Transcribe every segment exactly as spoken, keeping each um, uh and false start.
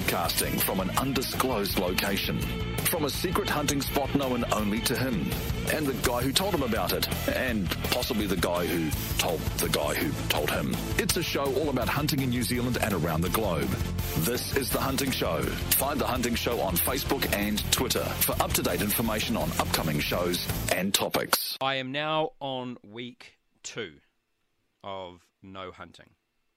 broadcasting from an undisclosed location. From a secret hunting spot known only to him, and the guy who told him about it, and possibly the guy who told the guy who told him. It's a show all about hunting in New Zealand and around the globe. This is The Hunting Show. Find The Hunting Show on Facebook and Twitter for up-to-date information on upcoming shows and topics. I am now on week two of no hunting.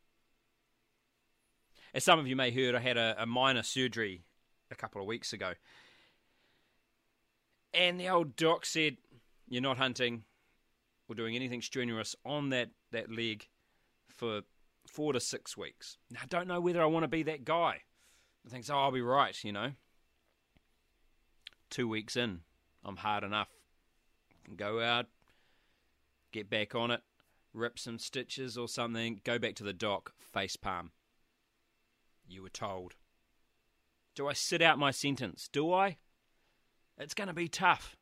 As some of you may have heard, I had a, a minor surgery a couple of weeks ago. And the old doc said, you're not hunting or doing anything strenuous on that, that leg for four to six weeks. Now, I don't know whether I want to be that guy that thinks, oh, I'll be right, you know. Two weeks in, I'm hard enough. I can go out, get back on it, rip some stitches or something, go back to the doc, face palm. You were told. Do I sit out my sentence? Do I? It's going to be tough.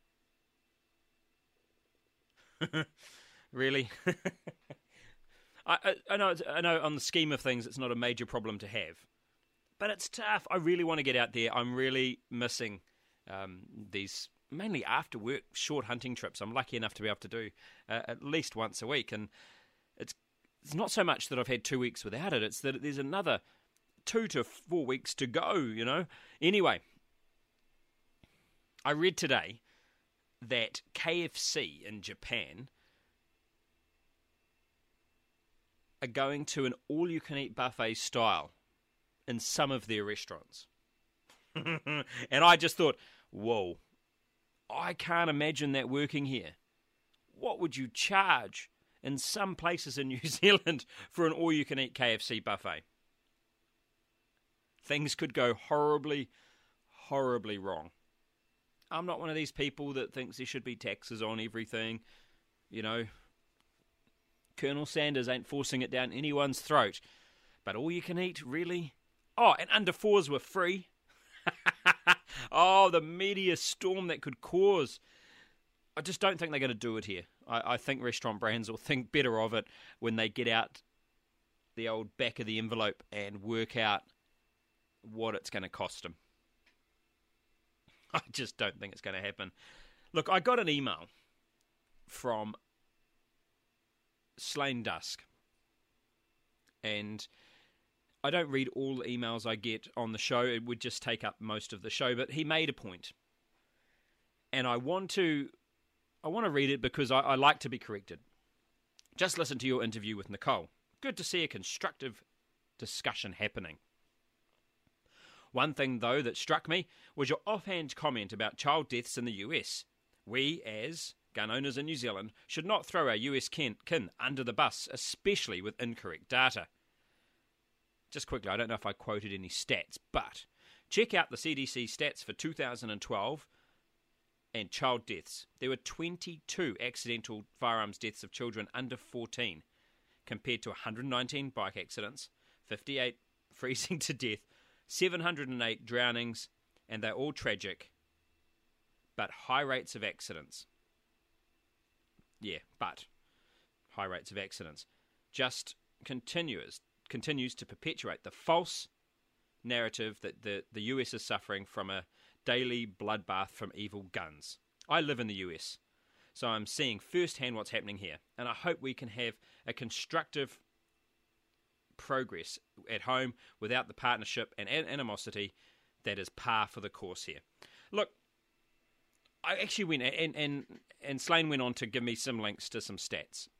Really? I, I, I know. I know. On the scheme of things, it's not a major problem to have, but it's tough. I really want to get out there. I'm really missing um, these mainly after work short hunting trips. I'm lucky enough to be able to do uh, at least once a week, and it's it's not so much that I've had two weeks without it. It's that there's another two to four weeks to go. You know. Anyway. I read today that K F C in Japan are going to an all-you-can-eat buffet style in some of their restaurants. And I just thought, whoa, I can't imagine that working here. What would you charge in some places in New Zealand for an all-you-can-eat K F C buffet? Things could go horribly, horribly wrong. I'm not one of these people that thinks there should be taxes on everything. You know, Colonel Sanders ain't forcing it down anyone's throat. But all you can eat, really? Oh, and under fours were free. Oh, the media storm that could cause. I just don't think they're going to do it here. I, I think restaurant brands will think better of it when they get out the old back of the envelope and work out what it's going to cost them. I just don't think it's going to happen. Look, I got an email from Slane Dusk, and I don't read all the emails I get on the show. It would just take up most of the show, but he made a point, and I want to, I want to read it because I, I like to be corrected. Just listen to your interview with Nicole. Good to see a constructive discussion happening. One thing, though, that struck me was your offhand comment about child deaths in the U S. We, as gun owners in New Zealand, should not throw our U S kin, kin under the bus, especially with incorrect data. Just quickly, I don't know if I quoted any stats, but check out the C D C stats for two thousand twelve and child deaths. There were twenty-two accidental firearms deaths of children under fourteen, compared to one hundred nineteen bike accidents, fifty-eight freezing to death, seven hundred eight drownings, and they're all tragic, but high rates of accidents. Yeah, but high rates of accidents just continues continues to perpetuate the false narrative that the, the U S is suffering from a daily bloodbath from evil guns. I live in the U S, so I'm seeing firsthand what's happening here, and I hope we can have a constructive progress at home without the partnership and animosity that is par for the course here. Look, I actually went and and and Slane went on to give me some links to some stats,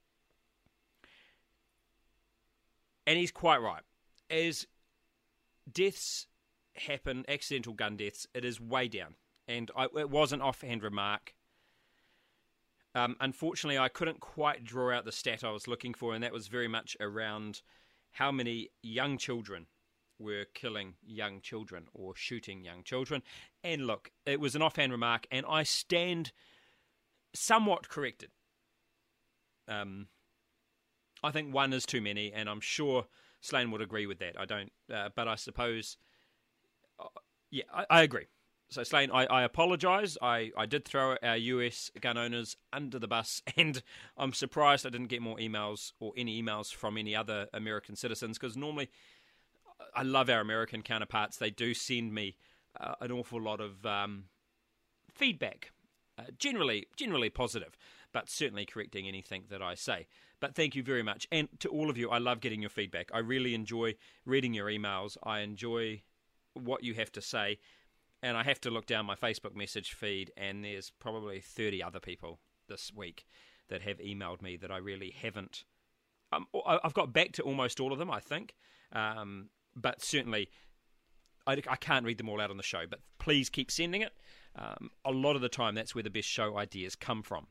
and he's quite right. As deaths happen, accidental gun deaths, it is way down, and I, it was an offhand remark. Um, unfortunately, I couldn't quite draw out the stat I was looking for, and that was very much around how many young children were killing young children or shooting young children. And look, it was an offhand remark, and I stand somewhat corrected. Um, I think one is too many, and I'm sure Slane would agree with that. I don't, uh, but I suppose, uh, yeah, I, I agree. So, Slane, I, I apologise. I, I did throw our U S gun owners under the bus, and I'm surprised I didn't get more emails or any emails from any other American citizens, because normally I love our American counterparts. They do send me uh, an awful lot of um, feedback, uh, generally generally positive, but certainly correcting anything that I say. But thank you very much. And to all of you, I love getting your feedback. I really enjoy reading your emails. I enjoy what you have to say. And I have to look down my Facebook message feed, and there's probably thirty other people this week that have emailed me that I really haven't. Um, I've got back to almost all of them, I think. Um, but certainly, I, I can't read them all out on the show. But please keep sending it. Um, a lot of the time, that's where the best show ideas come from.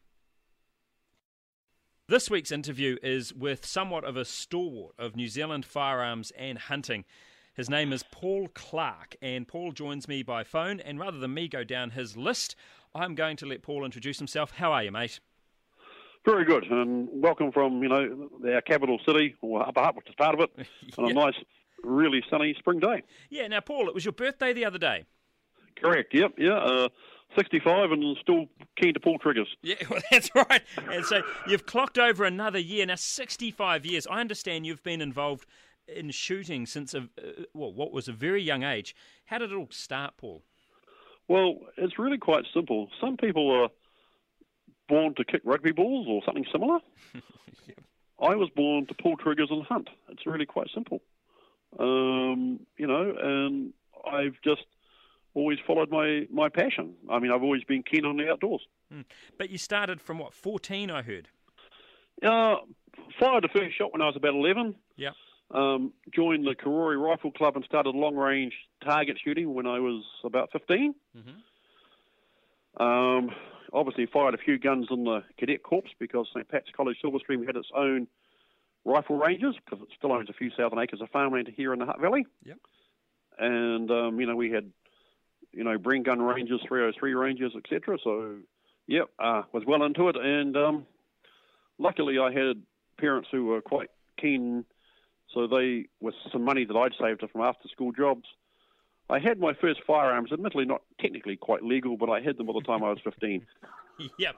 This week's interview is with somewhat of a stalwart of New Zealand firearms and hunting. His name is Paul Clark, and Paul joins me by phone. And rather than me go down his list, I'm going to let Paul introduce himself. How are you, mate? Very good, and welcome from, you know, our capital city, or Upper Hutt, which is part of it, on yeah. a nice, really sunny spring day. Yeah, now, Paul, it was your birthday the other day. Correct, yep, yeah. Uh, sixty-five and still keen to pull triggers. Yeah, well, that's right. And so you've clocked over another year. Now, sixty-five years. I understand you've been involved in shooting since, a, uh, well, what was a very young age. How did it all start, Paul? Well, it's really quite simple. Some people are born to kick rugby balls or something similar. Yep. I was born to pull triggers and hunt. It's really quite simple. Um, you know, and I've just always followed my, my passion. I mean, I've always been keen on the outdoors. Mm. But you started from, what, fourteen, I heard? Uh, fired the first shot when I was about eleven. Yeah. Um, joined the Karori Rifle Club and started long-range target shooting when I was about fifteen. Mm-hmm. Um, obviously fired a few guns in the Cadet Corps because Saint Pat's College Silverstream had its own rifle ranges because it still owns a few thousand acres of farmland here in the Hutt Valley. Yep. And, um, you know, we had, you know, Bren gun ranges, three oh three ranges, et cetera. So, yep, uh, was well into it. And um, luckily I had parents who were quite keen. So they, with some money that I'd saved from after-school jobs, I had my first firearms, admittedly not technically quite legal, but I had them by the time I was fifteen. Yep.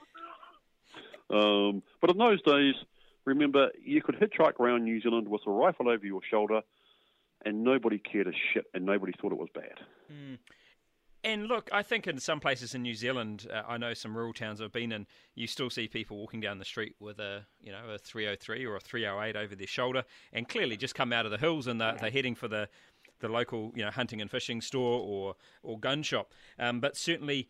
Um, but in those days, remember, you could hitchhike around New Zealand with a rifle over your shoulder, and nobody cared a shit, and nobody thought it was bad. Mm. And look, I think in some places in New Zealand, uh, I know some rural towns I've been in, you still see people walking down the street with a, you know, a three oh three or a three oh eight over their shoulder, and clearly just come out of the hills and they're, they're heading for the, the local, you know, hunting and fishing store or or gun shop. Um, but certainly,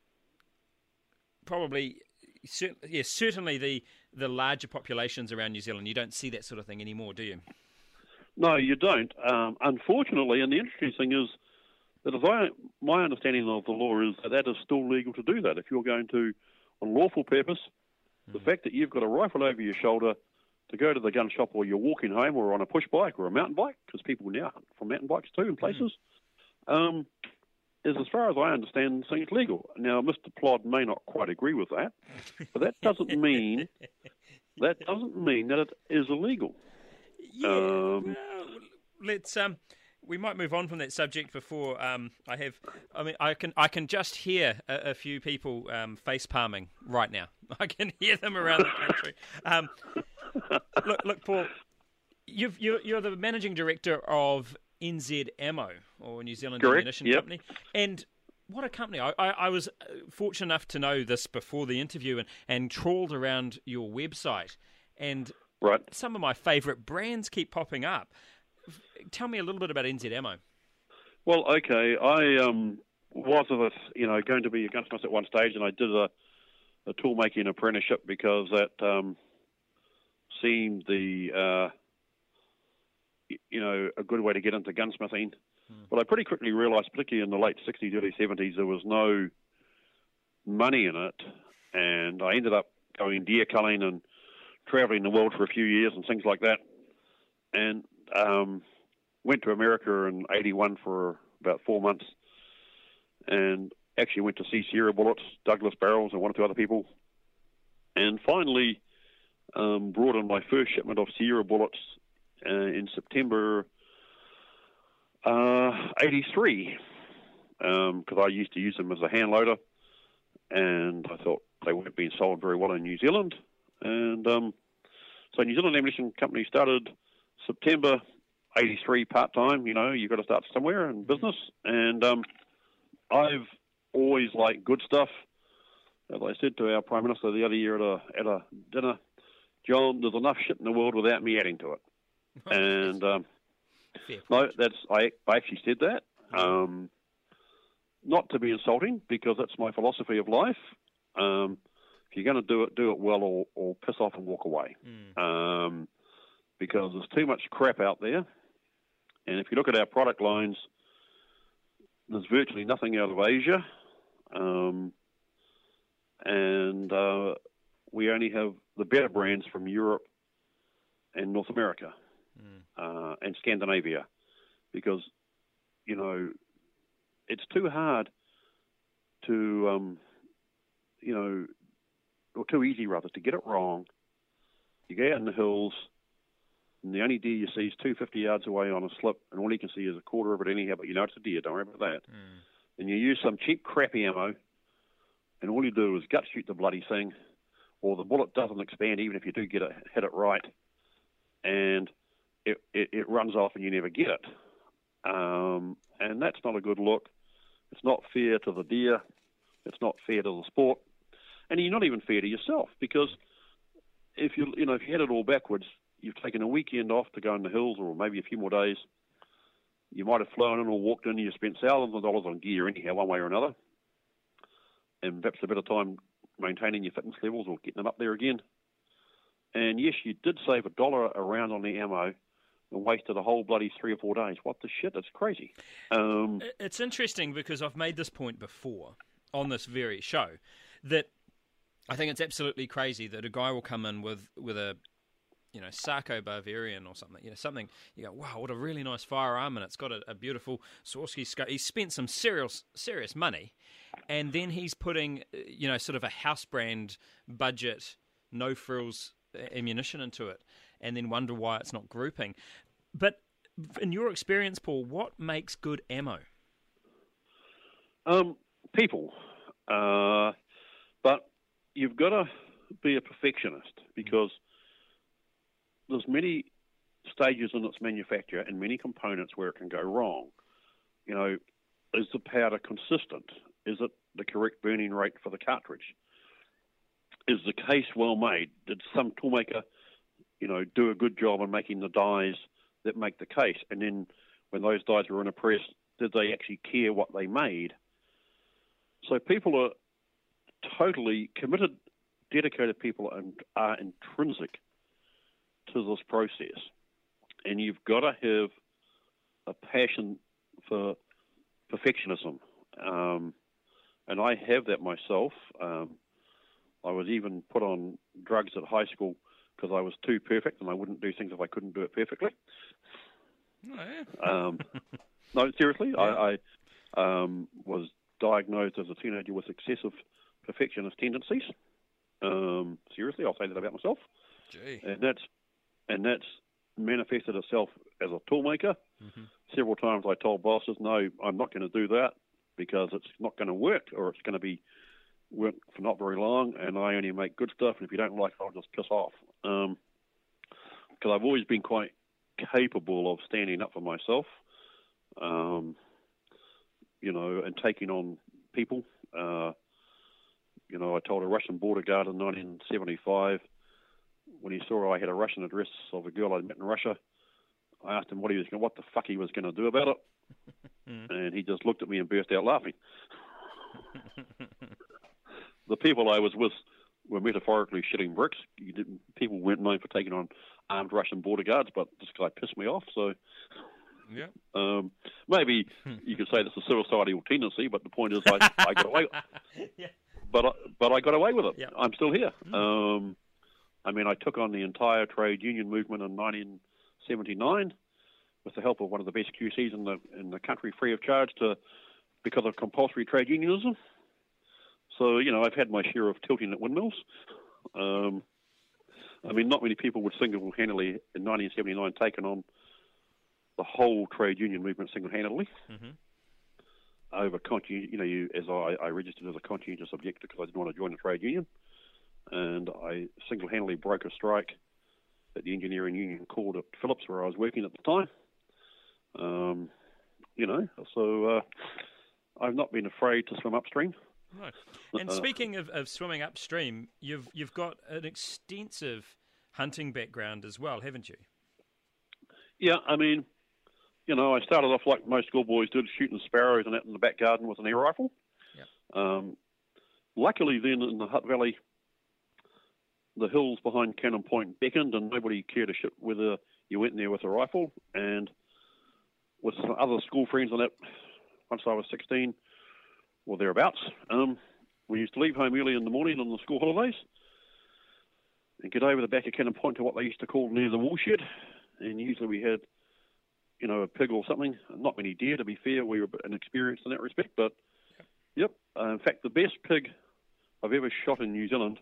probably, cer- yeah, certainly the the larger populations around New Zealand, you don't see that sort of thing anymore, do you? No, you don't. Um, unfortunately, and the interesting thing is that as I, my understanding of the law is that that is still legal to do that. If you're going to, on lawful purpose, mm. the fact that you've got a rifle over your shoulder to go to the gun shop or you're walking home or on a push bike or a mountain bike, because people now hunt from mountain bikes too in places, mm. um, is, as far as I understand, things legal. Now, Mister Plod may not quite agree with that, but that doesn't mean that doesn't mean that it is illegal. Yeah, um, well, let's um, we might move on from that subject before um, I have. I mean, I can I can just hear a, a few people um, face palming right now. I can hear them around the country. Um, look, look, Paul, you've, you're you're the managing director of N Z Ammo, or New Zealand Correct. Ammunition Yep. Company, and what a company! I, I, I was fortunate enough to know this before the interview and, and trawled around your website, and right. some of my favourite brands keep popping up. Tell me a little bit about N Z Ammo. Well, okay, I um, was a, you know going to be a gunsmith at one stage, and I did a, a tool making apprenticeship because that um, seemed the uh, you know a good way to get into gunsmithing. Hmm. But I pretty quickly realised, particularly in the late sixties, early seventies, there was no money in it, and I ended up going deer culling and travelling the world for a few years and things like that, and um, went to America in eighty-one for about four months, and actually went to see Sierra Bullets, Douglas Barrels, and one or two other people, and finally um, brought in my first shipment of Sierra Bullets uh, in September uh, eighty-three, because um, I used to use them as a hand loader, and I thought they weren't being sold very well in New Zealand, and um, so New Zealand Ammunition Company started September eighty-three part-time. You know, you've got to start somewhere in business. And um, I've always liked good stuff. As I said to our Prime Minister the other year at a, at a dinner, John, there's enough shit in the world without me adding to it. And um, no, that's I, I actually said that. Um, not to be insulting, because that's my philosophy of life. Um, if you're going to do it, do it well, or, or piss off and walk away. Mm. Um, because there's too much crap out there. And if you look at our product lines, there's virtually nothing out of Asia. Um, and uh, we only have the better brands from Europe and North America mm. uh, and Scandinavia, because, you know, it's too hard to, um, you know, or too easy, rather, to get it wrong. You go out in the hills, and the only deer you see is two hundred fifty yards away on a slip, and all you can see is a quarter of it anyhow, but you know it's a deer, don't worry about that. Mm. And you use some cheap, crappy ammo, and all you do is gut shoot the bloody thing, or the bullet doesn't expand even if you do get it, hit it right, and it, it, it runs off and you never get it. Um, and that's not a good look. It's not fair to the deer. It's not fair to the sport. And you're not even fair to yourself, because if you you know if you had it all backwards, you've taken a weekend off to go in the hills, or maybe a few more days. You might have flown in or walked in, and you spent thousands of dollars on gear anyhow, one way or another, and perhaps a bit of time maintaining your fitness levels or getting them up there again. And yes, you did save a dollar a round on the ammo and wasted a whole bloody three or four days. What the shit? That's crazy. Um, it's interesting, because I've made this point before on this very show, that I think it's absolutely crazy that a guy will come in with, with a, you know, Sarko Bavarian or something, you know, something, you go, wow, what a really nice firearm, and it's got a, a beautiful Swarovski scope. He's spent some serious, serious money, and then he's putting, you know, sort of a house brand budget, no frills ammunition into it, and then wonder why it's not grouping. But in your experience, Paul, what makes good ammo? Um, people. Uh, but you've got to be a perfectionist, because there's many stages in its manufacture and many components where it can go wrong. You know, is the powder consistent? Is it the correct burning rate for the cartridge? Is the case well made? Did some toolmaker, you know, do a good job in making the dies that make the case? And then when those dies were in a press, did they actually care what they made? So people are totally committed, dedicated people, and are intrinsic to this process. And you've got to have a passion for perfectionism. Um, and I have that myself. Um, I was even put on drugs at high school because I was too perfect, and I wouldn't do things if I couldn't do it perfectly. Oh, yeah. um, no, seriously, yeah. I, I um, was diagnosed as a teenager with excessive perfectionist tendencies. Um, seriously, I'll say that about myself. Gee. And that's and that's manifested itself as a toolmaker. Mm-hmm. Several times I told bosses, no, I'm not going to do that because it's not going to work, or it's going to be work for not very long, and I only make good stuff, and if you don't like it, I'll just piss off. Um, because I've always been quite capable of standing up for myself, um, you know, and taking on people. Uh, you know, I told a Russian border guard in nineteen seventy-five, when he saw I had a Russian address of a girl I'd met in Russia, I asked him what he was going, what the fuck he was going to do about it, and he just looked at me and burst out laughing. The people I was with were metaphorically shitting bricks. You didn't, people weren't known for taking on armed Russian border guards, but this guy pissed me off. So, yeah, um, maybe you could say that's a suicidal tendency, but the point is, I, I got away. yeah. But I, but I got away with it. Yeah. I'm still here. Mm. Um, I mean, I took on the entire trade union movement in nineteen seventy-nine with the help of one of the best Q Cs in the in the country, free of charge, to because of compulsory trade unionism. So, you know, I've had my share of tilting at windmills. Um, I mean, not many people would single-handedly, in nineteen seventy-nine, taken on the whole trade union movement single-handedly. Mm-hmm. Over, you know, you, as I, I registered as a conscientious objector because I didn't want to join the trade union. And I single-handedly broke a strike that the engineering union called at Phillips, where I was working at the time. Um, you know, so uh, I've not been afraid to swim upstream. Right. And speaking of, of swimming upstream, you've you've got an extensive hunting background as well, haven't you? Yeah, I mean, you know, I started off like most schoolboys did, shooting sparrows and that in the back garden with an air rifle. Yep. Um, luckily, then in the Hutt Valley, the hills behind Cannon Point beckoned, and nobody cared a shit whether you went in there with a rifle. And with some other school friends and that, once I was sixteen or thereabouts, um, we used to leave home early in the morning on the school holidays and get over the back of Cannon Point to what they used to call near the woolshed. And usually we had, you know, a pig or something. Not many deer, to be fair. We were inexperienced in that respect. But, yep, uh, in fact, the best pig I've ever shot in New Zealand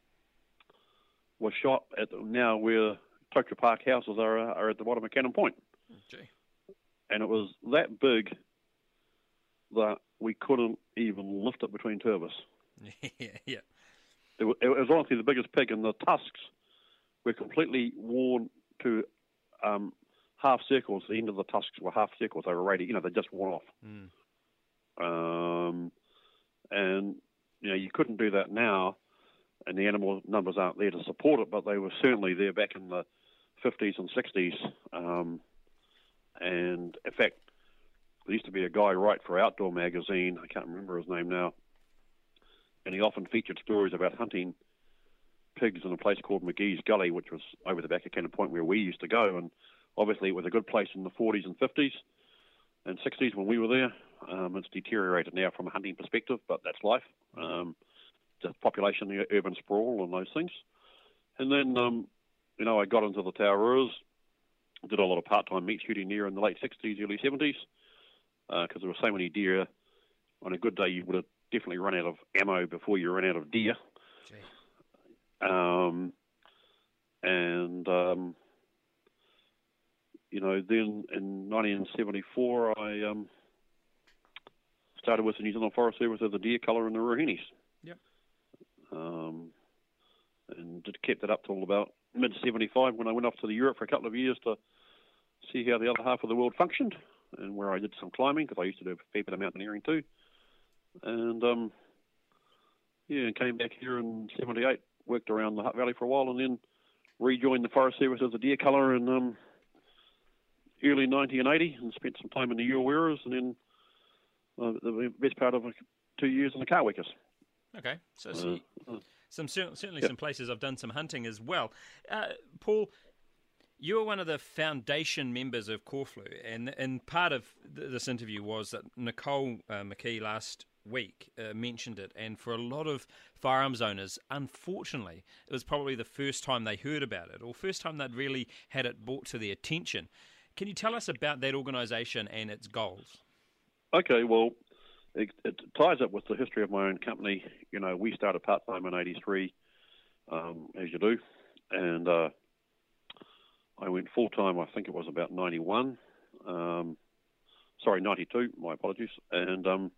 was shot at now where Tokyo Park houses are, are at the bottom of Cannon Point. Gee. And it was that big that we couldn't even lift it between two of us. yeah, yeah. It was, it was honestly the biggest pig, and the tusks were completely worn to um, half circles. The end of the tusks were half circles. They were ready, you know, they just worn off. Mm. Um, and, you know, you couldn't do that now, and the animal numbers aren't there to support it, but they were certainly there back in the fifties and sixties. Um, and, in fact, there used to be a guy write for Outdoor magazine, I can't remember his name now, and he often featured stories about hunting pigs in a place called McGee's Gully, which was over the back of Cannon Point where we used to go. And obviously it was a good place in the forties and fifties and sixties when we were there. Um, it's deteriorated now from a hunting perspective, but that's life. Um, just population, the urban sprawl and those things. And then, um, you know, I got into the Taurus, did a lot of part-time meat shooting there in the late sixties, early seventies, because uh, there were so many deer. On a good day, you would have definitely run out of ammo before you ran out of deer. Gee. Um, and, um, you know, then in nineteen seventy-four, I um, started with the New Zealand Forest Service as a deer culler in the Ruahenis. Yep. Um, and just kept it up till about mid seventy-five when I went off to the Europe for a couple of years to see how the other half of the world functioned, and where I did some climbing, because I used to do a fair bit of mountaineering too. And, um, yeah, and came back here in seventy-eight, worked around the Hutt Valley for a while, and then rejoined the Forest Service as a deer culler in um, early nineteen eighty, and spent some time in the Ureweras, and then uh, the best part of two years in the Karwekas. Okay, so, so you, Uh, uh, some certainly yeah. some places I've done some hunting as well. Uh, Paul, you were one of the foundation members of Corflue, and and part of th- this interview was that Nicole uh, McKee last week uh, mentioned it, and for a lot of firearms owners, unfortunately, it was probably the first time they heard about it, or first time they'd really had it brought to their attention. Can you tell us about that organisation and its goals? Okay, well, it, it ties up with the history of my own company. You know, we started part-time in eighty-three, um, as you do, and uh, I went full-time, I think it was about ninety-one. Um, sorry, ninety-two, my apologies. And um,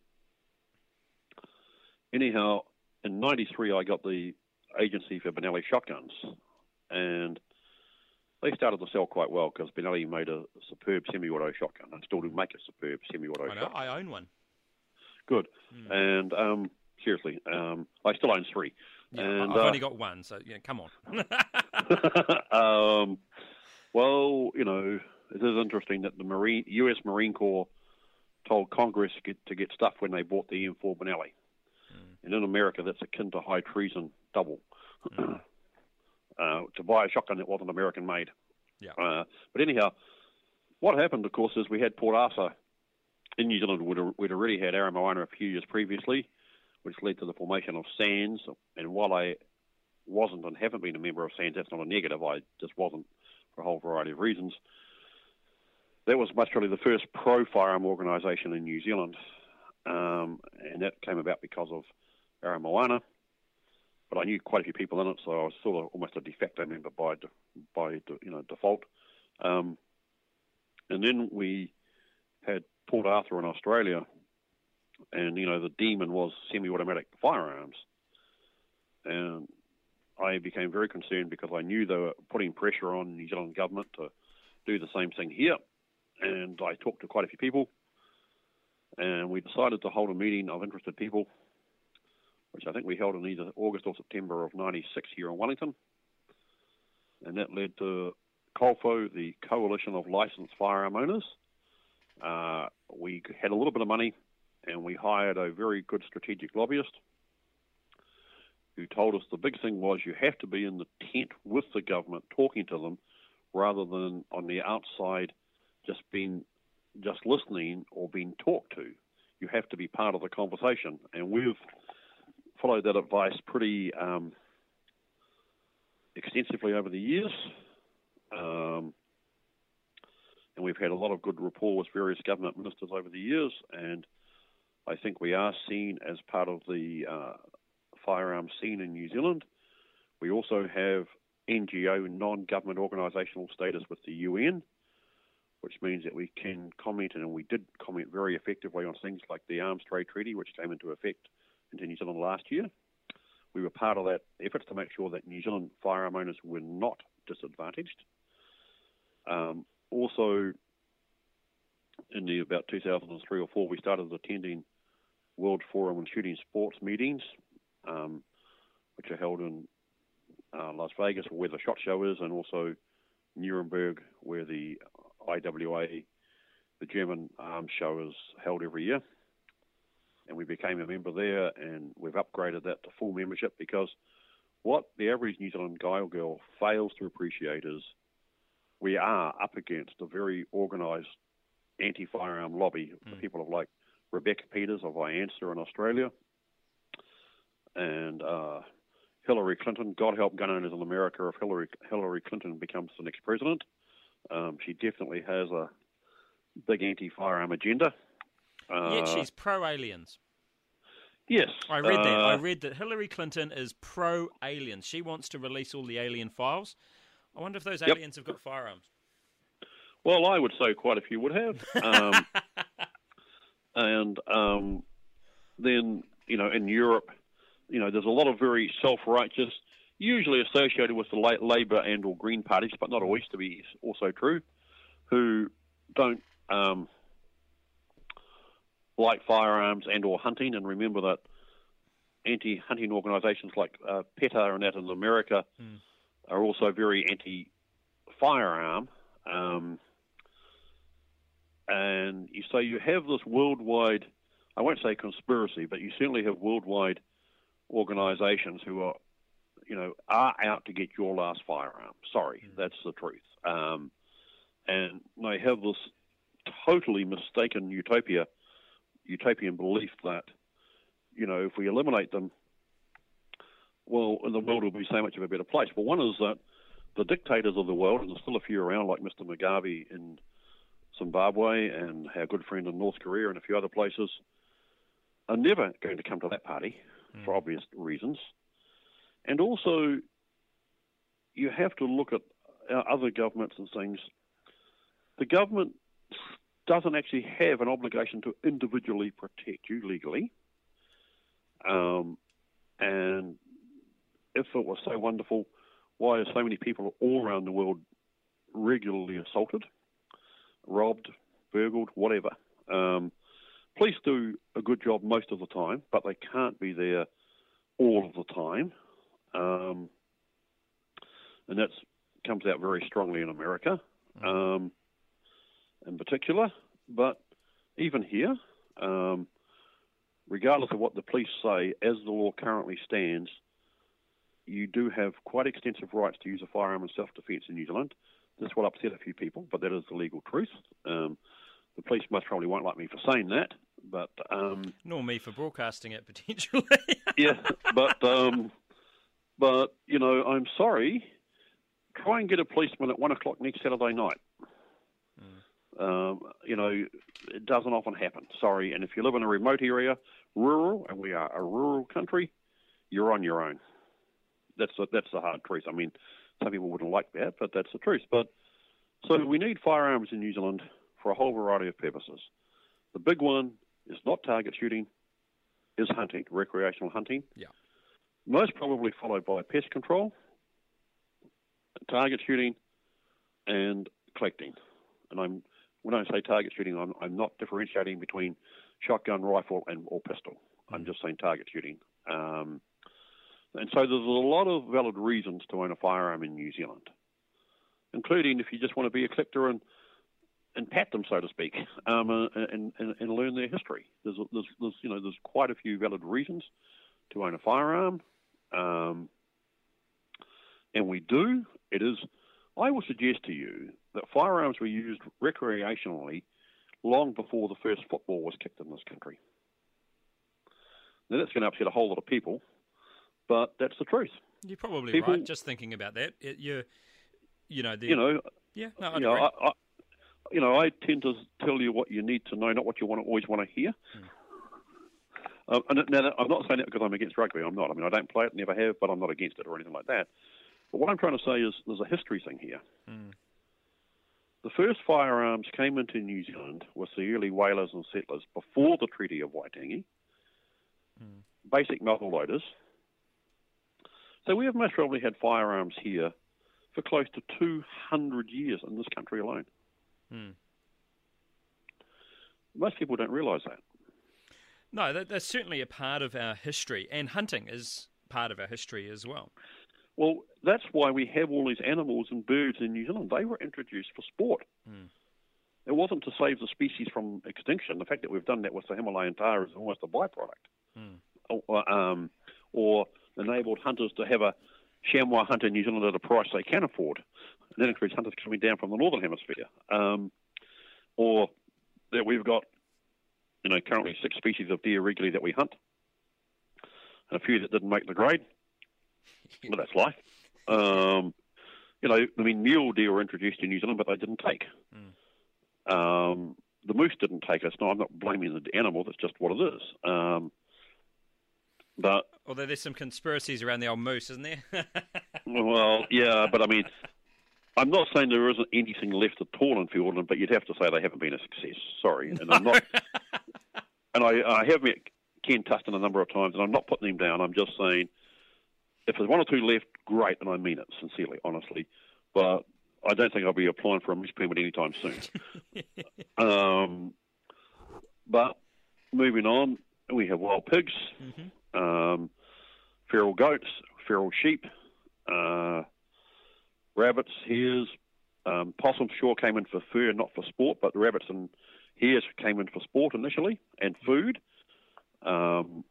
anyhow, in ninety-three, I got the agency for Benelli shotguns, and they started to sell quite well because Benelli made a superb semi-auto shotgun and still do make a superb semi-auto I know, shotgun. I own one. Good. Mm. And um, seriously, um, I still own three. Yeah, and, I've uh, only got one, so yeah, come on. um, well, you know, it is interesting that the Marine U S Marine Corps told Congress get, to get stuff when they bought the M four Benelli. Mm. And in America, that's akin to high treason double. Mm. uh, to buy a shotgun that wasn't American-made. Yeah. Uh, but anyhow, what happened, of course, is we had Port Arthur in New Zealand. We'd, we'd already had Aramoana a few years previously, which led to the formation of SANS. And while I wasn't and haven't been a member of SANS, that's not a negative. I just wasn't for a whole variety of reasons. That was much really the first pro-firearm organisation in New Zealand, um, and that came about because of Aramoana. But I knew quite a few people in it, so I was sort of almost a de facto member by de, by de, you know default. Um, and then we had Port Arthur in Australia, and you know the demon was semi-automatic firearms, and I became very concerned because I knew they were putting pressure on the New Zealand government to do the same thing here. and I talked to quite a few people, and we decided to hold a meeting of interested people, which I think we held in either August or September of ninety-six here in Wellington, and that led to COLFO, the Coalition of Licensed Firearm Owners. Uh, we had a little bit of money, and we hired a very good strategic lobbyist who told us the big thing was you have to be in the tent with the government talking to them rather than on the outside just being just listening or being talked to. You have to be part of the conversation, and we've followed that advice pretty um, extensively over the years. Um, and we've had a lot of good rapport with various government ministers over the years, and I think we are seen as part of the uh, firearm scene in New Zealand. We also have N G O, non-government organisational status with the U N, which means that we can comment, and we did comment very effectively on things like the Arms Trade Treaty, which came into effect in New Zealand last year. We were part of that efforts to make sure that New Zealand firearm owners were not disadvantaged. Um, also, in the about two thousand three or four, we started attending World Forum on Shooting Sports meetings, um, which are held in uh, Las Vegas, where the SHOT Show is, and also Nuremberg, where the I W A, the German arms show, is held every year. And we became a member there, and we've upgraded that to full membership, because what the average New Zealand guy or girl fails to appreciate is we are up against a very organised anti-firearm lobby. Mm. People like Rebecca Peters of IANSA in Australia, and uh, Hillary Clinton. God help gun owners in America if Hillary, Hillary Clinton becomes the next president. Um, she definitely has a big anti-firearm agenda. Uh, Yet she's pro-aliens. Yes. I read uh, that. I read that Hillary Clinton is pro-aliens. She wants to release all the alien files. I wonder if those yep. aliens have got firearms. Well, I would say quite a few would have. Um, and um, then, you know, in Europe, you know, there's a lot of very self-righteous, usually associated with the Labour and or Green parties, but not always to be also true, who don't um, like firearms and or hunting. And remember that anti-hunting organisations like uh, PETA and that in America mm. are also very anti-firearm. Um, and you, so you have this worldwide, I won't say conspiracy, but you certainly have worldwide organisations who are, you know, are out to get your last firearm. Sorry, mm. that's the truth. Um, and they have this totally mistaken utopia, utopian belief that, you know, if we eliminate them, well, the world will be so much of a better place. But one is that the dictators of the world, and there's still a few around, like Mister Mugabe in Zimbabwe and our good friend in North Korea and a few other places, are never going to come to that party mm. for obvious reasons. And also, you have to look at our other governments and things. The government doesn't actually have an obligation to individually protect you legally. Um, and if it was so wonderful, why are so many people all around the world regularly assaulted, robbed, burgled, whatever? Um, police do a good job most of the time, but they can't be there all of the time. Um, and that comes out very strongly in America, um, in particular. But even here, um, regardless of what the police say, as the law currently stands, you do have quite extensive rights to use a firearm in self-defence in New Zealand. This will upset a few people, but that is the legal truth. Um, the police most probably won't like me for saying that, but... Um, Nor me for broadcasting it, potentially. yeah, but, um, but, you know, I'm sorry. Try and get a policeman at one o'clock next Saturday night. Mm. Um, you know, it doesn't often happen. Sorry. And if you live in a remote area, rural, and we are a rural country, you're on your own. That's the, that's the hard truth. I mean, some people wouldn't like that, but that's the truth. But so we need firearms in New Zealand for a whole variety of purposes. The big one is not target shooting, is hunting, recreational hunting. Yeah. Most probably followed by pest control, target shooting, and collecting. And I'm when I say target shooting, I'm, I'm not differentiating between shotgun, rifle, and or pistol. I'm just saying target shooting. Um, and so there's a lot of valid reasons to own a firearm in New Zealand, including if you just want to be a collector and and pat them, so to speak, um, and, and and learn their history. There's, there's there's you know there's quite a few valid reasons to own a firearm, um, and we do. It is. I will suggest to you that firearms were used recreationally long before the first football was kicked in this country. Now that's going to upset a whole lot of people, but that's the truth. You're probably people, right. Just thinking about that, it, you, you know, the, you know, yeah, no, I'd you know, agree. I, I, you know, I tend to tell you what you need to know, not what you want to always want to hear. Hmm. Um, and now, I'm not saying that because I'm against rugby. I'm not. I mean, I don't play it, never have, but I'm not against it or anything like that. But what I'm trying to say is there's a history thing here. Hmm. The first firearms came into New Zealand with the early whalers and settlers before the Treaty of Waitangi. Hmm. Basic muzzle loaders. So we have most probably had firearms here for close to two hundred years in this country alone. Hmm. Most people don't realise that. No, that, that's certainly a part of our history, and hunting is part of our history as well. Well, that's why we have all these animals and birds in New Zealand. They were introduced for sport. Hmm. It wasn't to save the species from extinction. The fact that we've done that with the Himalayan tahr is almost a byproduct. Hmm. Or, um, or enabled hunters to have a chamois hunt in New Zealand at a price they can afford. And that includes hunters coming down from the Northern Hemisphere. Um, or that we've got, you know, currently six species of deer regularly that we hunt, and a few that didn't make the grade. Well, that's life. Um, you know, I mean, mule deer were introduced in New Zealand, but they didn't take. Mm. Um, the moose didn't take us. No, I'm not blaming the animal. That's just what it is. Um, but although there's some conspiracies around the old moose, isn't there? Well, yeah, but I mean, I'm not saying there isn't anything left at all in Fiordland, but you'd have to say they haven't been a success. Sorry, and I'm not. And I, I have met Ken Tustin a number of times, and I'm not putting him down. I'm just saying, if there's one or two left, great, and I mean it sincerely, honestly. But I don't think I'll be applying for a moose permit anytime soon. um, but moving on, we have wild pigs, mm-hmm. um, feral goats, feral sheep, uh, rabbits, hares, um, possums sure came in for fur, not for sport, but the rabbits and hares came in for sport initially, and food. Um,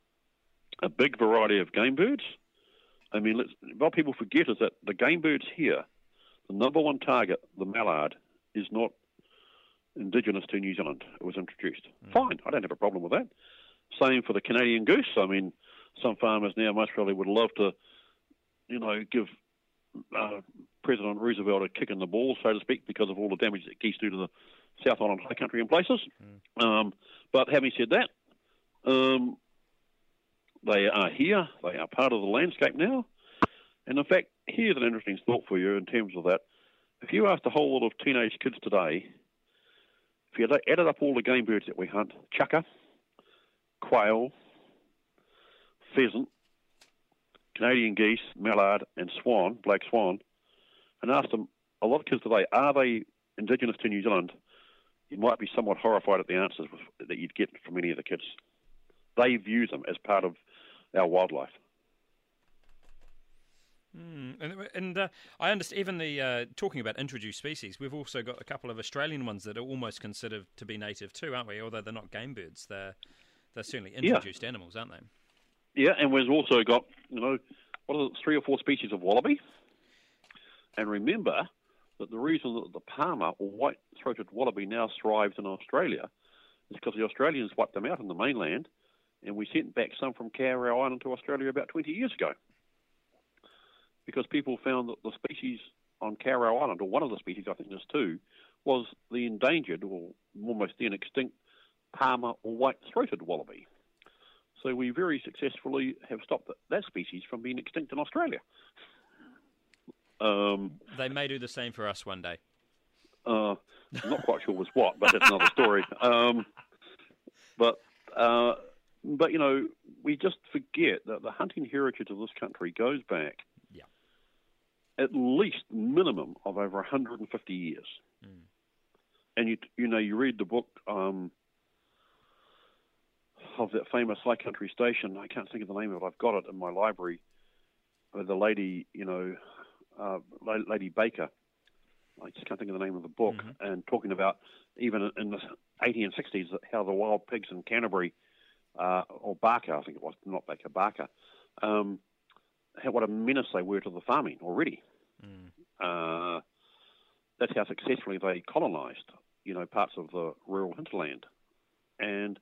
a big variety of game birds. I mean, let's, what people forget is that the game birds here, the number one target, the mallard, is not indigenous to New Zealand. It was introduced. Mm. Fine, I don't have a problem with that. Same for the Canadian goose. I mean, some farmers now most probably would love to, you know, give uh, President Roosevelt a kick in the balls, so to speak, because of all the damage that geese do to the South Island high country in places. Mm. Um, but having said that, um, they are here. They are part of the landscape now. And in fact, here's an interesting thought for you in terms of that. If you asked a whole lot of teenage kids today, if you added up all the game birds that we hunt, chukka, quail, pheasant, Canadian geese, mallard, and swan, black swan, and asked them, a lot of kids today, are they indigenous to New Zealand? You might be somewhat horrified at the answers that you'd get from many of the kids. They view them as part of our wildlife. Mm, and and uh, I understand, even the uh, talking about introduced species, we've also got a couple of Australian ones that are almost considered to be native too, aren't we? Although they're not game birds, they're they're certainly introduced yeah. animals, aren't they? Yeah, and we've also got, you know, what are the three or four species of wallaby? And remember that the reason that the Palmer or white-throated wallaby now thrives in Australia is because the Australians wiped them out in the mainland, and we sent back some from Kawerau Island to Australia about twenty years ago. Because people found that the species on Kawerau Island, or one of the species, I think there's two, was the endangered or almost then extinct Palmer or white-throated wallaby. So we very successfully have stopped that species from being extinct in Australia. Um, they may do the same for us one day. Uh, I'm not quite sure with what, but that's another story. Um, but, uh, but, you know, we just forget that the hunting heritage of this country goes back yeah. at least minimum of over one hundred fifty years. Mm. and you you know you read the book um, of that famous High Country station. I can't think of the name of it. I've got it in my library. The lady, you know, uh, Lady Baker. I just can't think of the name of the book. Mm-hmm. And talking about even in the eighties and sixties how the wild pigs in Canterbury, uh, or Barker, I think it was, not Baker, Barker, um, how, what a menace they were to the farming already. Mm. Uh, that's how successfully they colonised, you know, parts of the rural hinterland. And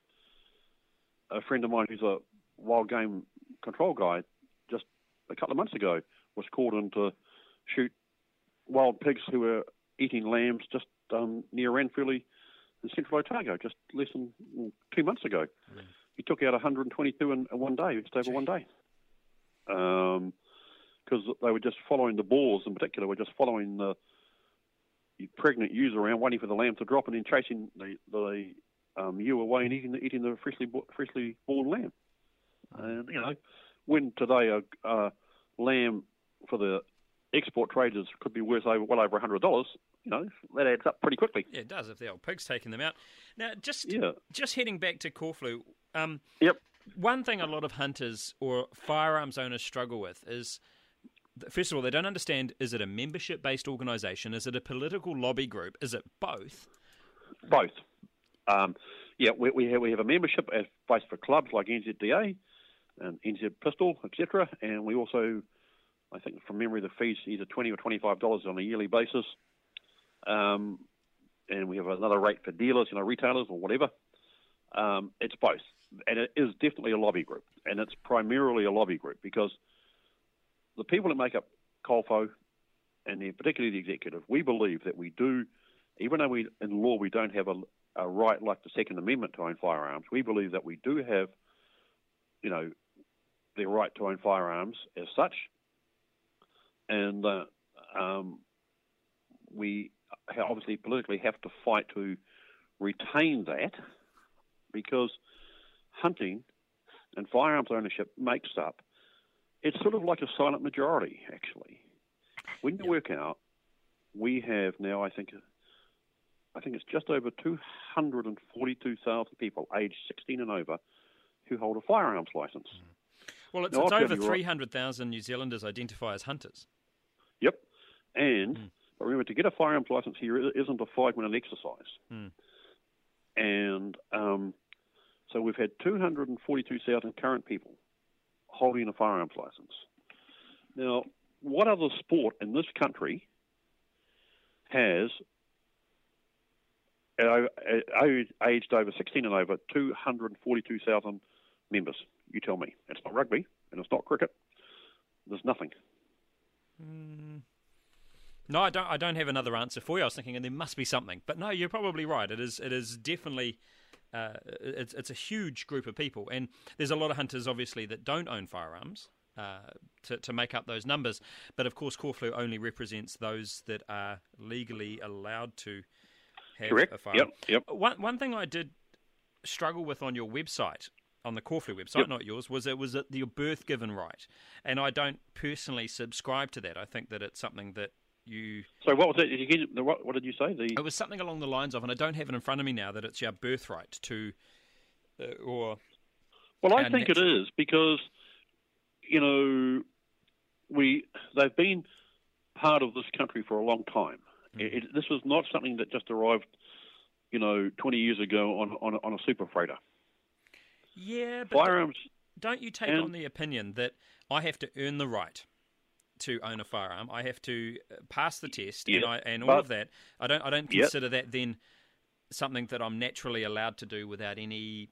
a friend of mine who's a wild game control guy just a couple of months ago was called in to shoot wild pigs who were eating lambs just um, near Ranfurly in central Otago just less than well, two months ago. Mm. He took out one hundred twenty-two in, in one day, just over Gee. one day. Um, because they were just following the boars in particular, were just following the, the pregnant ewes around, waiting for the lamb to drop, and then chasing the, the um, ewe away and eating the, eating the freshly freshly born lamb. And you know, when today a, a lamb for the export traders could be worth over well over one hundred dollars, you know, that adds up pretty quickly. Yeah, it does if the old pig's taking them out. Now, just yeah. just heading back to Corflue. Um, yep. One thing a lot of hunters or firearms owners struggle with is, first of all, they don't understand, is it a membership-based organisation? Is it a political lobby group? Is it both? Both. Um, yeah, we, we, have, we have a membership as based for clubs like N Z D A and N Z Pistol, et cetera. And we also, I think from memory, the fee's either twenty dollars or twenty-five dollars on a yearly basis. Um, and we have another rate for dealers, you know, retailers or whatever. Um, it's both. And it is definitely a lobby group. And it's primarily a lobby group because the people that make up COLFO, and particularly the executive, we believe that we do, even though we in law we don't have a, a right like the Second Amendment to own firearms, we believe that we do have, you know, the right to own firearms as such. And uh, um, we obviously politically have to fight to retain that because hunting and firearms ownership makes up, it's sort of like a silent majority, actually. When you yep. work out, we have now, I think, I think it's just over two hundred forty-two thousand people aged sixteen and over who hold a firearms license. Well, it's, it's over three hundred thousand New Zealanders identify as hunters. Yep. And mm. remember, to get a firearms license here isn't a five-minute exercise. Mm. And um, so we've had two hundred forty-two thousand current people holding a firearms license. Now, what other sport in this country has, uh, aged over sixteen and over, two hundred forty-two thousand members? You tell me. It's not rugby, and it's not cricket. There's nothing. Mm. No, I don't. I don't have another answer for you. I was thinking, and there must be something, but no, you're probably right. It is. It is definitely. Uh, it's it's a huge group of people, and there's a lot of hunters, obviously, that don't own firearms uh, to to make up those numbers. But of course, Corflue only represents those that are legally allowed to have Correct. a firearm. Yep. Yep. One one thing I did struggle with on your website, on the Corflue website, yep. not yours, was it was it your birth given right, and I don't personally subscribe to that. I think that it's something that you. So what was it? Did you get the, what, what did you say? The it was something along the lines of, and I don't have it in front of me now, that it's your birthright to, uh, or. Well, I think nat- it is because, you know, we they've been part of this country for a long time. Mm. It, it, this was not something that just arrived, you know, twenty years ago on on, on a super freighter. Yeah, but firearms. Don't you take and, on the opinion that I have to earn the right to own a firearm? I have to pass the test, yeah, and I and all but, of that. I don't. I don't consider yep. that then something that I'm naturally allowed to do without any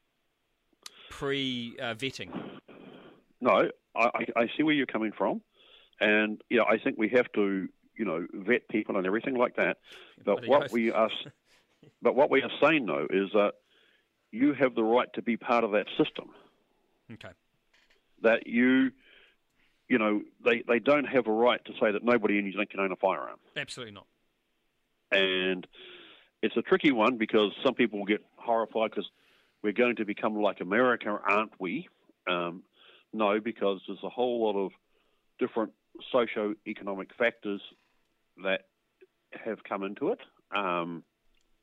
pre uh, vetting. No, I, I see where you're coming from, and you know, I think we have to, you know, vet people and everything like that. But Bloody what oath. we are, but what we are saying though is that you have the right to be part of that system. Okay. That you, you know, they, they don't have a right to say that nobody in New Zealand can own a firearm. Absolutely not. And it's a tricky one because some people will get horrified because we're going to become like America, aren't we? Um, no, because there's a whole lot of different socio-economic factors that have come into it. Um,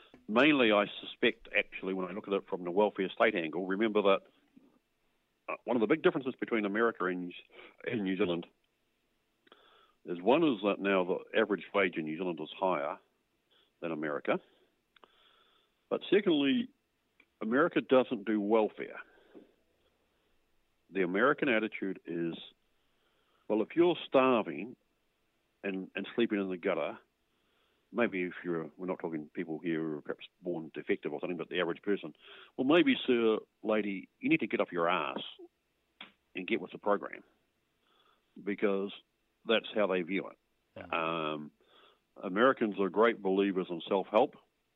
mainly, I suspect, actually, when I look at it from the welfare state angle, remember that uh, one of the big differences between America and, and New Zealand is one is that now the average wage in New Zealand is higher than America. But secondly, America doesn't do welfare. The American attitude is, well, if you're starving and, and sleeping in the gutter, maybe if you're, we're not talking people here who are perhaps born defective or something, but the average person, well, maybe, sir, lady, you need to get off your ass and get with the program, because that's how they view it. Yeah. Um, Americans are great believers in self-help,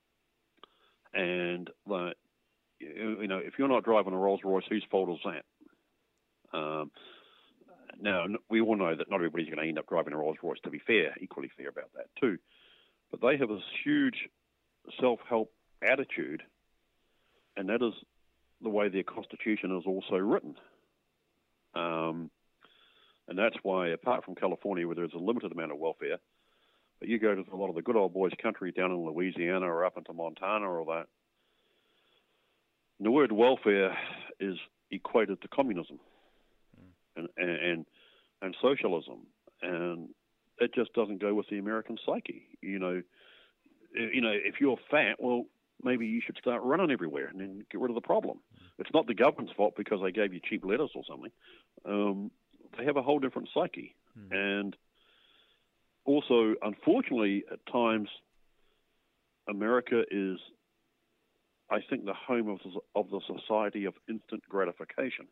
and uh, you know, if you're not driving a Rolls Royce, whose fault is that? Um, now, we all know that not everybody's going to end up driving a Rolls Royce, to be fair, equally fair about that too. But they have this huge self-help attitude, and that is the way their constitution is also written. Um, and that's why, apart from California, where there's a limited amount of welfare, but you go to a lot of the good old boys country down in Louisiana or up into Montana or all that, the word welfare is equated to communism mm. and, and and socialism, and it just doesn't go with the American psyche. You know, you know, if you're fat, well, maybe you should start running everywhere and then get rid of the problem. Mm. It's not the government's fault because they gave you cheap lettuce or something. Um, they have a whole different psyche, mm. and also, unfortunately, at times, America is, I think, the home of the, of the society of instant gratification.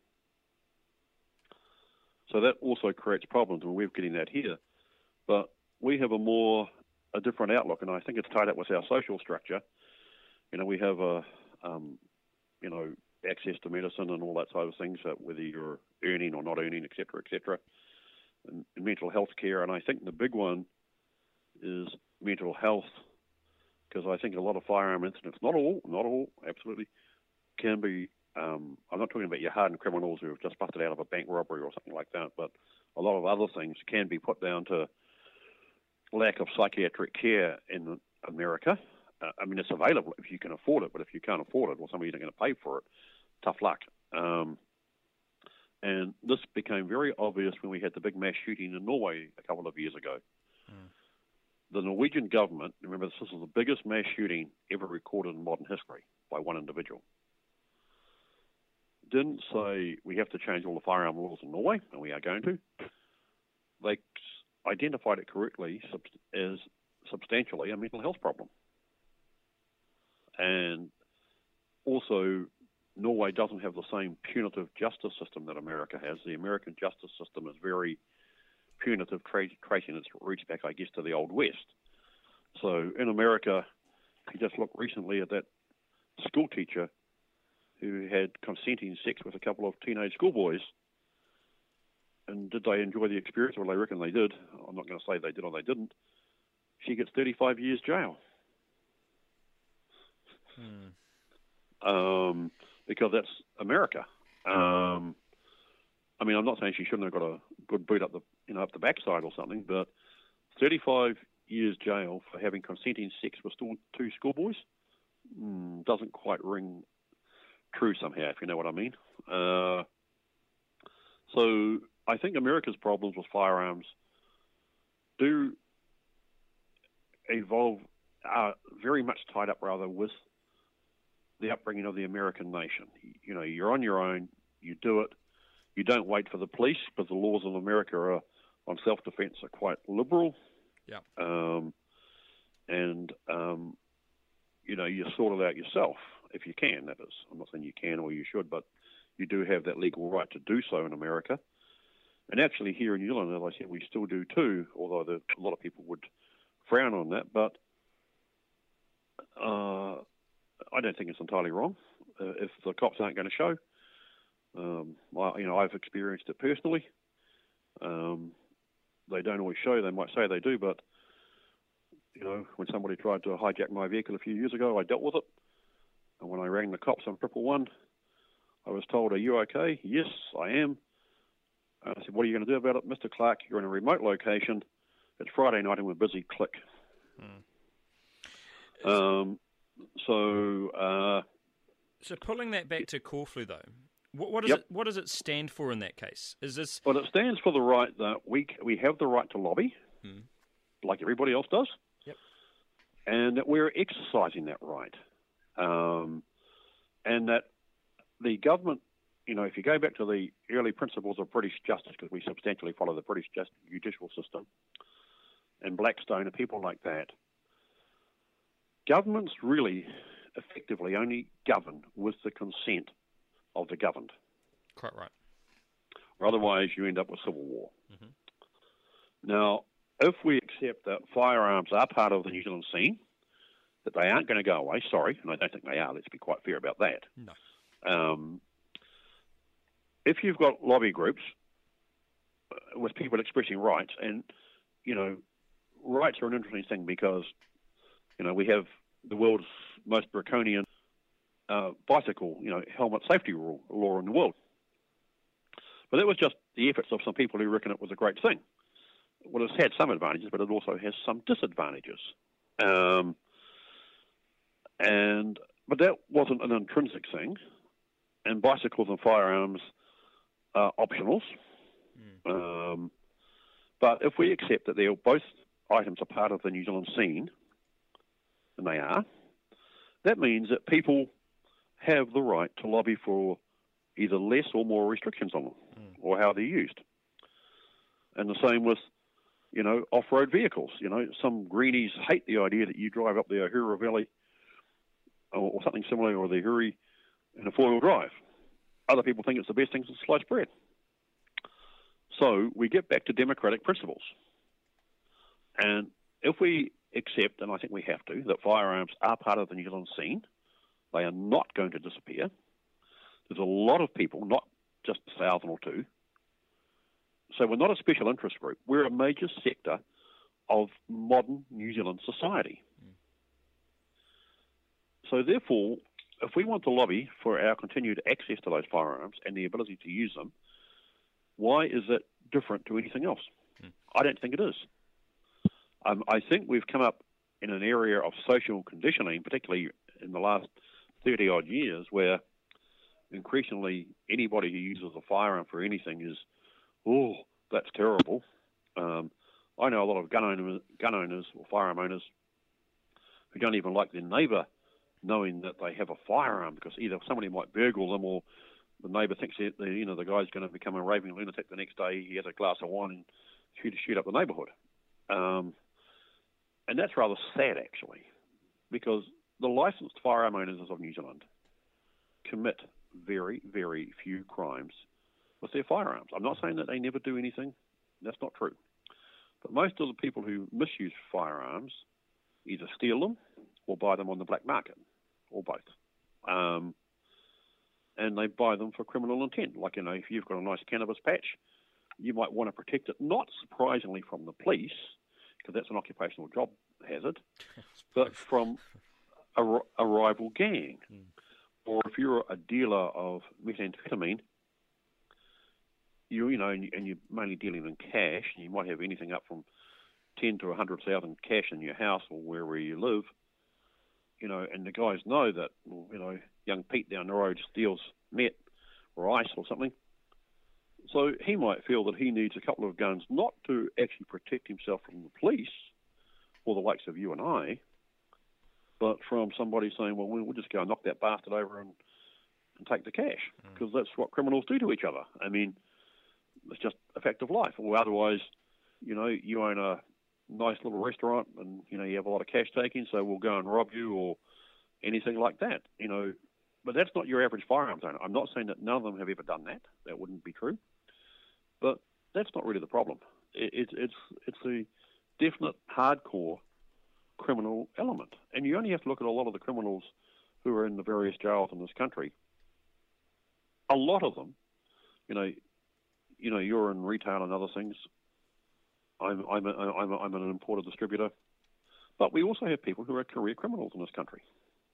So that also creates problems, and we're getting that here. But we have a more, a different outlook, and I think it's tied up with our social structure. You know, we have a, um, you know, access to medicine and all that sort of things, that whether you're earning or not earning, et cetera, et cetera, and, and mental health care. And I think the big one is mental health, because I think a lot of firearm incidents, not all, not all, absolutely, can be, um, I'm not talking about your hardened criminals who have just busted out of a bank robbery or something like that, but a lot of other things can be put down to lack of psychiatric care in America. Uh, I mean, it's available if you can afford it, but if you can't afford it, well, somebody's not going to pay for it. Tough luck. Um, and this became very obvious when we had the big mass shooting in Norway a couple of years ago. Mm. The Norwegian government, remember, this is the biggest mass shooting ever recorded in modern history by one individual, didn't say we have to change all the firearm laws in Norway, and we are going to. They identified it correctly as substantially a mental health problem. And also, Norway doesn't have the same punitive justice system that America has. The American justice system is very punitive, tra- tracing its roots back, I guess, to the Old West. So in America, if you just look recently at that school teacher who had consenting sex with a couple of teenage schoolboys, and did they enjoy the experience? Well, I reckon they did. I'm not going to say they did or they didn't. She gets thirty-five years jail. Hmm. Um, because that's America. Um, I mean, I'm not saying she shouldn't have got a good boot up the, you know, up the backside or something, but thirty-five years jail for having consenting sex with still two schoolboys mm, doesn't quite ring true somehow, if you know what I mean. Uh, so I think America's problems with firearms do evolve, are very much tied up rather with the upbringing of the American nation. You know, you're on your own, you do it, you don't wait for the police, because the laws in America are, on self-defense are quite liberal. Yeah. Um, and, um, you know, you sort it out yourself, if you can, that is. I'm not saying you can or you should, but you do have that legal right to do so in America. And actually here in New Zealand, as I said, we still do too, although the, a lot of people would frown on that. But uh, I don't think it's entirely wrong. Uh, if the cops aren't going to show, um, I, you know, I've experienced it personally. Um, they don't always show. They might say they do, but you know, when somebody tried to hijack my vehicle a few years ago, I dealt with it. And when I rang the cops on triple one, I was told, "Are you okay?" "Yes, I am." And I said, "What are you going to do about it?" "Mister Clark, you're in a remote location. It's Friday night and we're busy." Click. Hmm. Um, So, uh, so pulling that back to Corfu, though, what, what does Yep. it what does it stand for in that case? Is this well, it stands for the right that we we have the right to lobby, Hmm. like everybody else does, Yep. and that we're exercising that right, um, and that the government, you know, if you go back to the early principles of British justice, because we substantially follow the British just, judicial system, and Blackstone and people like that, governments really effectively only govern with the consent of the governed, quite right? or otherwise you end up with civil war. Mm-hmm. Now, if we accept that firearms are part of the New Zealand scene, that they aren't going to go away, sorry, and I don't think they are, let's be quite fair about that. No. Um, if you've got lobby groups with people expressing rights, and, you know, rights are an interesting thing because, you know, we have the world's most draconian uh, bicycle, you know, helmet safety rule, law in the world. But that was just the efforts of some people who reckon it was a great thing. Well, it's had some advantages, but it also has some disadvantages. Um, and but that wasn't an intrinsic thing. And bicycles and firearms are optionals. Mm. Um, but if we accept that they're both items are part of the New Zealand scene, and they are, that means that people have the right to lobby for either less or more restrictions on them, mm. or how they're used. And the same with, you know, off-road vehicles. You know, some greenies hate the idea that you drive up the Ohura Valley or, or something similar, or the Huri in a four-wheel drive. Other people think it's the best thing since sliced bread. So we get back to democratic principles. And if we accept, and I think we have to, that firearms are part of the New Zealand scene, they are not going to disappear. There's a lot of people, not just a thousand or two. So we're not a special interest group. We're a major sector of modern New Zealand society. Mm. So therefore, if we want to lobby for our continued access to those firearms and the ability to use them, why is that different to anything else? Mm. I don't think it is. Um, I think we've come up in an area of social conditioning, particularly in the last thirty-odd years, where increasingly anybody who uses a firearm for anything is, oh, that's terrible. Um, I know a lot of gun owners, gun owners or firearm owners who don't even like their neighbour knowing that they have a firearm, because either somebody might burgle them or the neighbour thinks that the, you know, the guy's going to become a raving lunatic the next day. He has a glass of wine and shoot, shoot up the neighbourhood. Um, and that's rather sad, actually, because the licensed firearm owners of New Zealand commit very, very few crimes with their firearms. I'm not saying that they never do anything. That's not true. But most of the people who misuse firearms either steal them or buy them on the black market, or both. Um, and they buy them for criminal intent. Like, you know, if you've got a nice cannabis patch, you might want to protect it, not surprisingly from the police, because that's an occupational job hazard, but from a, a rival gang. Mm. Or if you're a dealer of methamphetamine, you you know, and, you, and you're mainly dealing in cash, and you might have anything up from ten to a hundred thousand cash in your house or wherever you live. You know, and the guys know that, you know, young Pete down the road steals meth or ice or something. So he might feel that he needs a couple of guns, not to actually protect himself from the police or the likes of you and I, but from somebody saying, well, we'll just go and knock that bastard over and, and take the cash, because mm. that's what criminals do to each other. I mean, it's just a fact of life. Or otherwise, you know, you own a nice little restaurant and, you know, you have a lot of cash taking, so we'll go and rob you or anything like that, you know. But that's not your average firearms owner. I'm not saying that none of them have ever done that. That wouldn't be true. But that's not really the problem. It, it, it's it's a definite hardcore criminal element. And you only have to look at a lot of the criminals who are in the various jails in this country. A lot of them, you know, you know, you're in retail and other things. I'm I'm a, I'm, a, I'm an importer distributor, but we also have people who are career criminals in this country.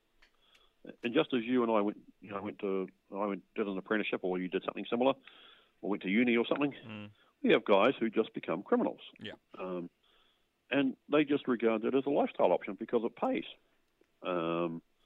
And just as you and I went, you know, went to I went did an apprenticeship, or you did something similar, or went to uni or something, mm. we have guys who just become criminals. Yeah. Um, and they just regard it as a lifestyle option because it pays. Um,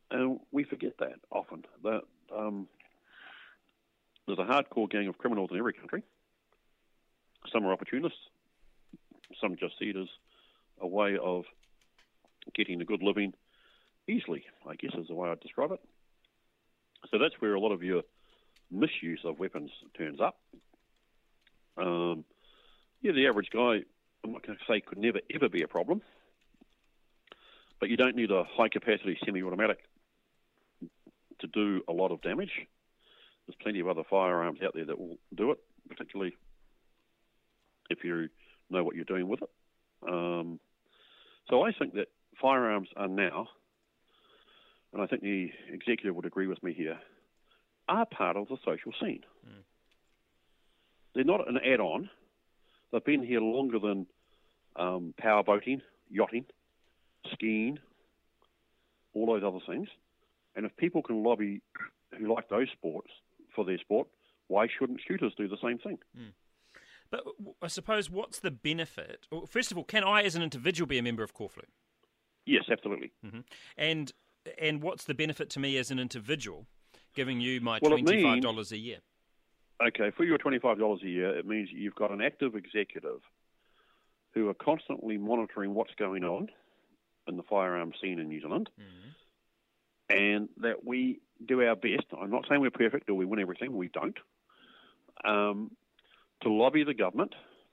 And we forget that often. That um, there's a hardcore gang of criminals in every country. Some are opportunists. Some just see it as a way of getting a good living easily, I guess is the way I'd describe it. So that's where a lot of your misuse of weapons turns up. Um, yeah, the average guy, I'm not going to say could never, ever be a problem, but you don't need a high-capacity semi-automatic to do a lot of damage. There's plenty of other firearms out there that will do it, particularly if you know what you're doing with it. Um, so I think that firearms are now, and I think the executive would agree with me here, are part of the social scene. Mm. They're not an add-on. They've been here longer than um, powerboating, yachting, skiing, all those other things. And if people can lobby who like those sports for their sport, why shouldn't shooters do the same thing? Mm. But I suppose what's the benefit? Well, first of all, can I as an individual be a member of Corfloo? Yes, absolutely. Mm-hmm. And and what's the benefit to me as an individual giving you my well, twenty-five dollars means, a year? Okay, for your twenty-five dollars a year, it means you've got an active executive who are constantly monitoring what's going on in the firearm scene in New Zealand, mm-hmm. and that we do our best. I'm not saying we're perfect or we win everything. We don't. Um, to lobby the government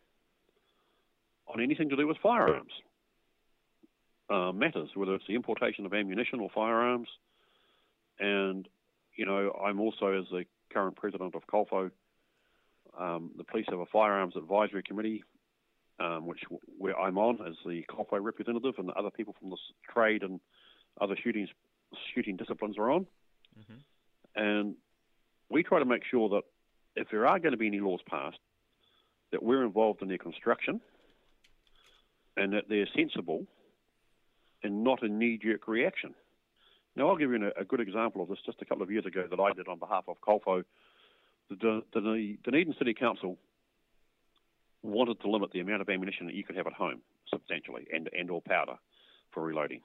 on anything to do with firearms uh, matters, whether it's the importation of ammunition or firearms. And, you know, I'm also, as the current president of COLFO, um, the police have a firearms advisory committee, um, which where I'm on as the COLFO representative, and other people from the trade and other shooting shooting disciplines are on. Mm-hmm. And we try to make sure that if there are going to be any laws passed, that we're involved in their construction and that they're sensible and not a knee-jerk reaction. Now, I'll give you a, a good example of this. Just a couple of years ago that I did on behalf of COLFO, the, the, the Dunedin City Council wanted to limit the amount of ammunition that you could have at home substantially, and, and or powder for reloading.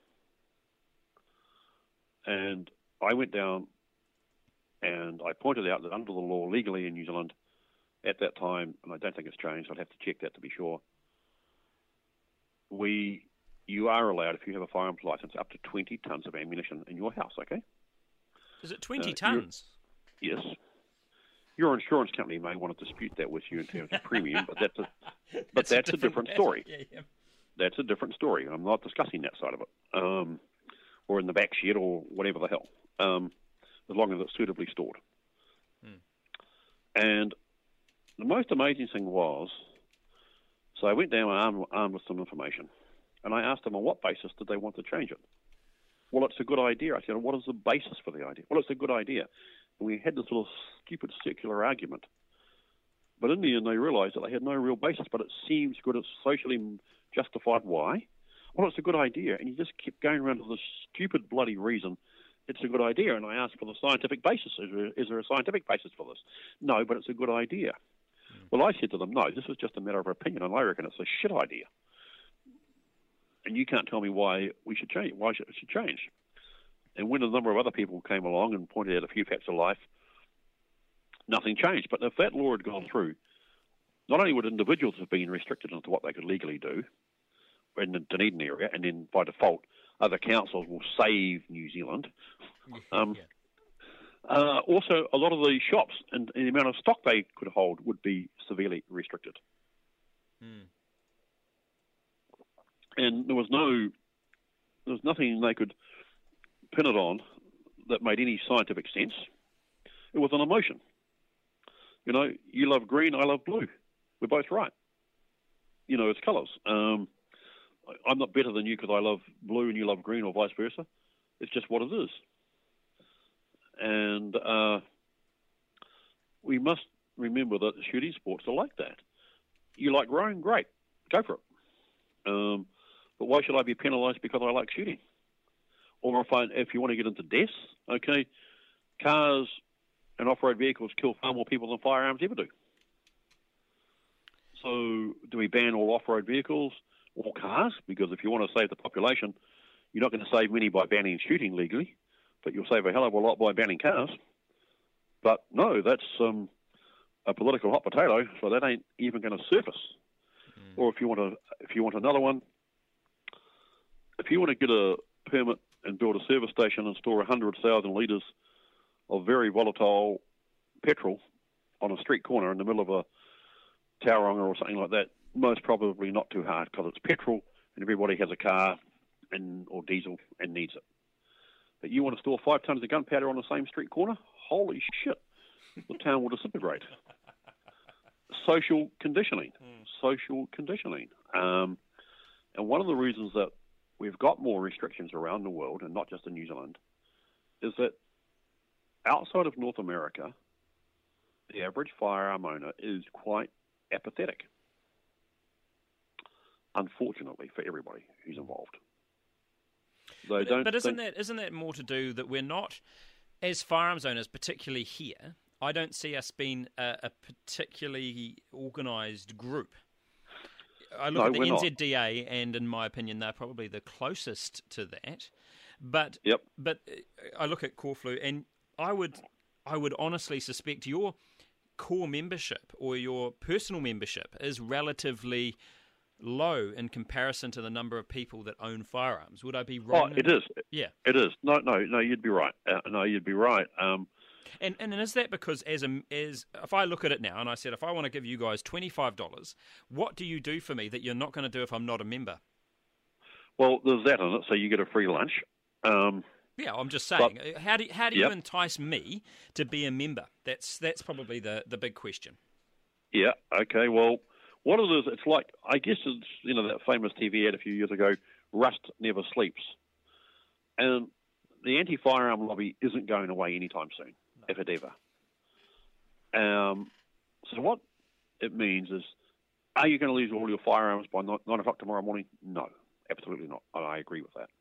And I went down and I pointed out that under the law, legally in New Zealand, at that time, and I don't think it's changed, I'd have to check that to be sure, we, you are allowed, if you have a firearms license, up to twenty tonnes of ammunition in your house, okay? Is it twenty uh, tonnes? Yes. Your insurance company may want to dispute that with you in terms of premium, but that's a, but that's, that's a, different, a different story. Yeah, yeah. That's a different story. I'm not discussing that side of it. Um, or in the back shed or whatever the hell, um, as long as it's suitably stored. Hmm. And the most amazing thing was, so I went down armed, armed with some information, and I asked them on what basis did they want to change it. Well, it's a good idea. I said, what is the basis for the idea? Well, it's a good idea. And we had this little stupid circular argument. But in the end, they realised that they had no real basis, but it seems good. It's socially justified. Why? Well, it's a good idea. And you just keep going around to this stupid bloody reason it's a good idea. And I asked for the scientific basis. Is there, is there a scientific basis for this? No, but it's a good idea. Mm. Well, I said to them, no, this is just a matter of opinion, and I reckon it's a shit idea. And you can't tell me why we should change, why it should change. And when a number of other people came along and pointed out a few facts of life, nothing changed. But if that law had gone through, not only would individuals have been restricted into what they could legally do in the Dunedin area, and then by default, other councils will save New Zealand. Um, yeah. uh, also, a lot of the shops and, and the amount of stock they could hold would be severely restricted. Mm. And there was no, there was nothing they could pin it on that made any scientific sense. It was an emotion. You know, you love green, I love blue. We're both right. You know, it's colours. Um, I'm not better than you because I love blue and you love green, or vice versa. It's just what it is. And uh, we must remember that shooting sports are like that. You like rowing? Great. Go for it. Um, but why should I be penalised because I like shooting? Or if, I, if you want to get into deaths, okay, cars and off-road vehicles kill far more people than firearms ever do. So do we ban all off-road vehicles or cars? Because if you want to save the population, you're not going to save many by banning shooting legally. but you'll save a hell of a lot by banning cars. But no, that's um, a political hot potato, so that ain't even going to surface. Mm. Or if you want to, if you want another one, if you want to get a permit and build a service station and store one hundred thousand litres of very volatile petrol on a street corner in the middle of a Tauranga or something like that, most probably not too hard because it's petrol and everybody has a car and or diesel and needs it. But you want to store five tonnes of gunpowder on the same street corner? Holy shit, the town will disintegrate. Social conditioning. Mm. Social conditioning. Um, and one of the reasons that we've got more restrictions around the world, and not just in New Zealand, is that outside of North America, the average firearm owner is quite apathetic, unfortunately for everybody who's involved. They but, don't but isn't think... that isn't that more to do that we're not, as firearms owners, particularly here, I don't see us being a, a particularly organised group. I look no, at the we're N Z D A, not. and in my opinion, they're probably the closest to that. But yep. but I look at Corflue, and I would I would honestly suspect your core membership or your personal membership is relatively low in comparison to the number of people that own firearms. Would I be wrong? Oh, it is. Yeah, it is. No, no, no. You'd be right. Uh, no, you'd be right. Um, And and is that because as a as if I look at it now and I said if I want to give you guys twenty-five dollars, what do you do for me that you're not going to do if I'm not a member? Well, there's that in it. So you get a free lunch. Um, yeah, I'm just saying. But, how do how do yep. you entice me to be a member? That's that's probably the, the big question. Yeah. Okay. Well, what it is, it's like I guess it's you know that famous T V ad a few years ago. Rust never sleeps, and the anti-firearm lobby isn't going away anytime soon. If it ever. Um, so what it means is, are you going to lose all your firearms by nine o'clock tomorrow morning? No, absolutely not. I agree with that.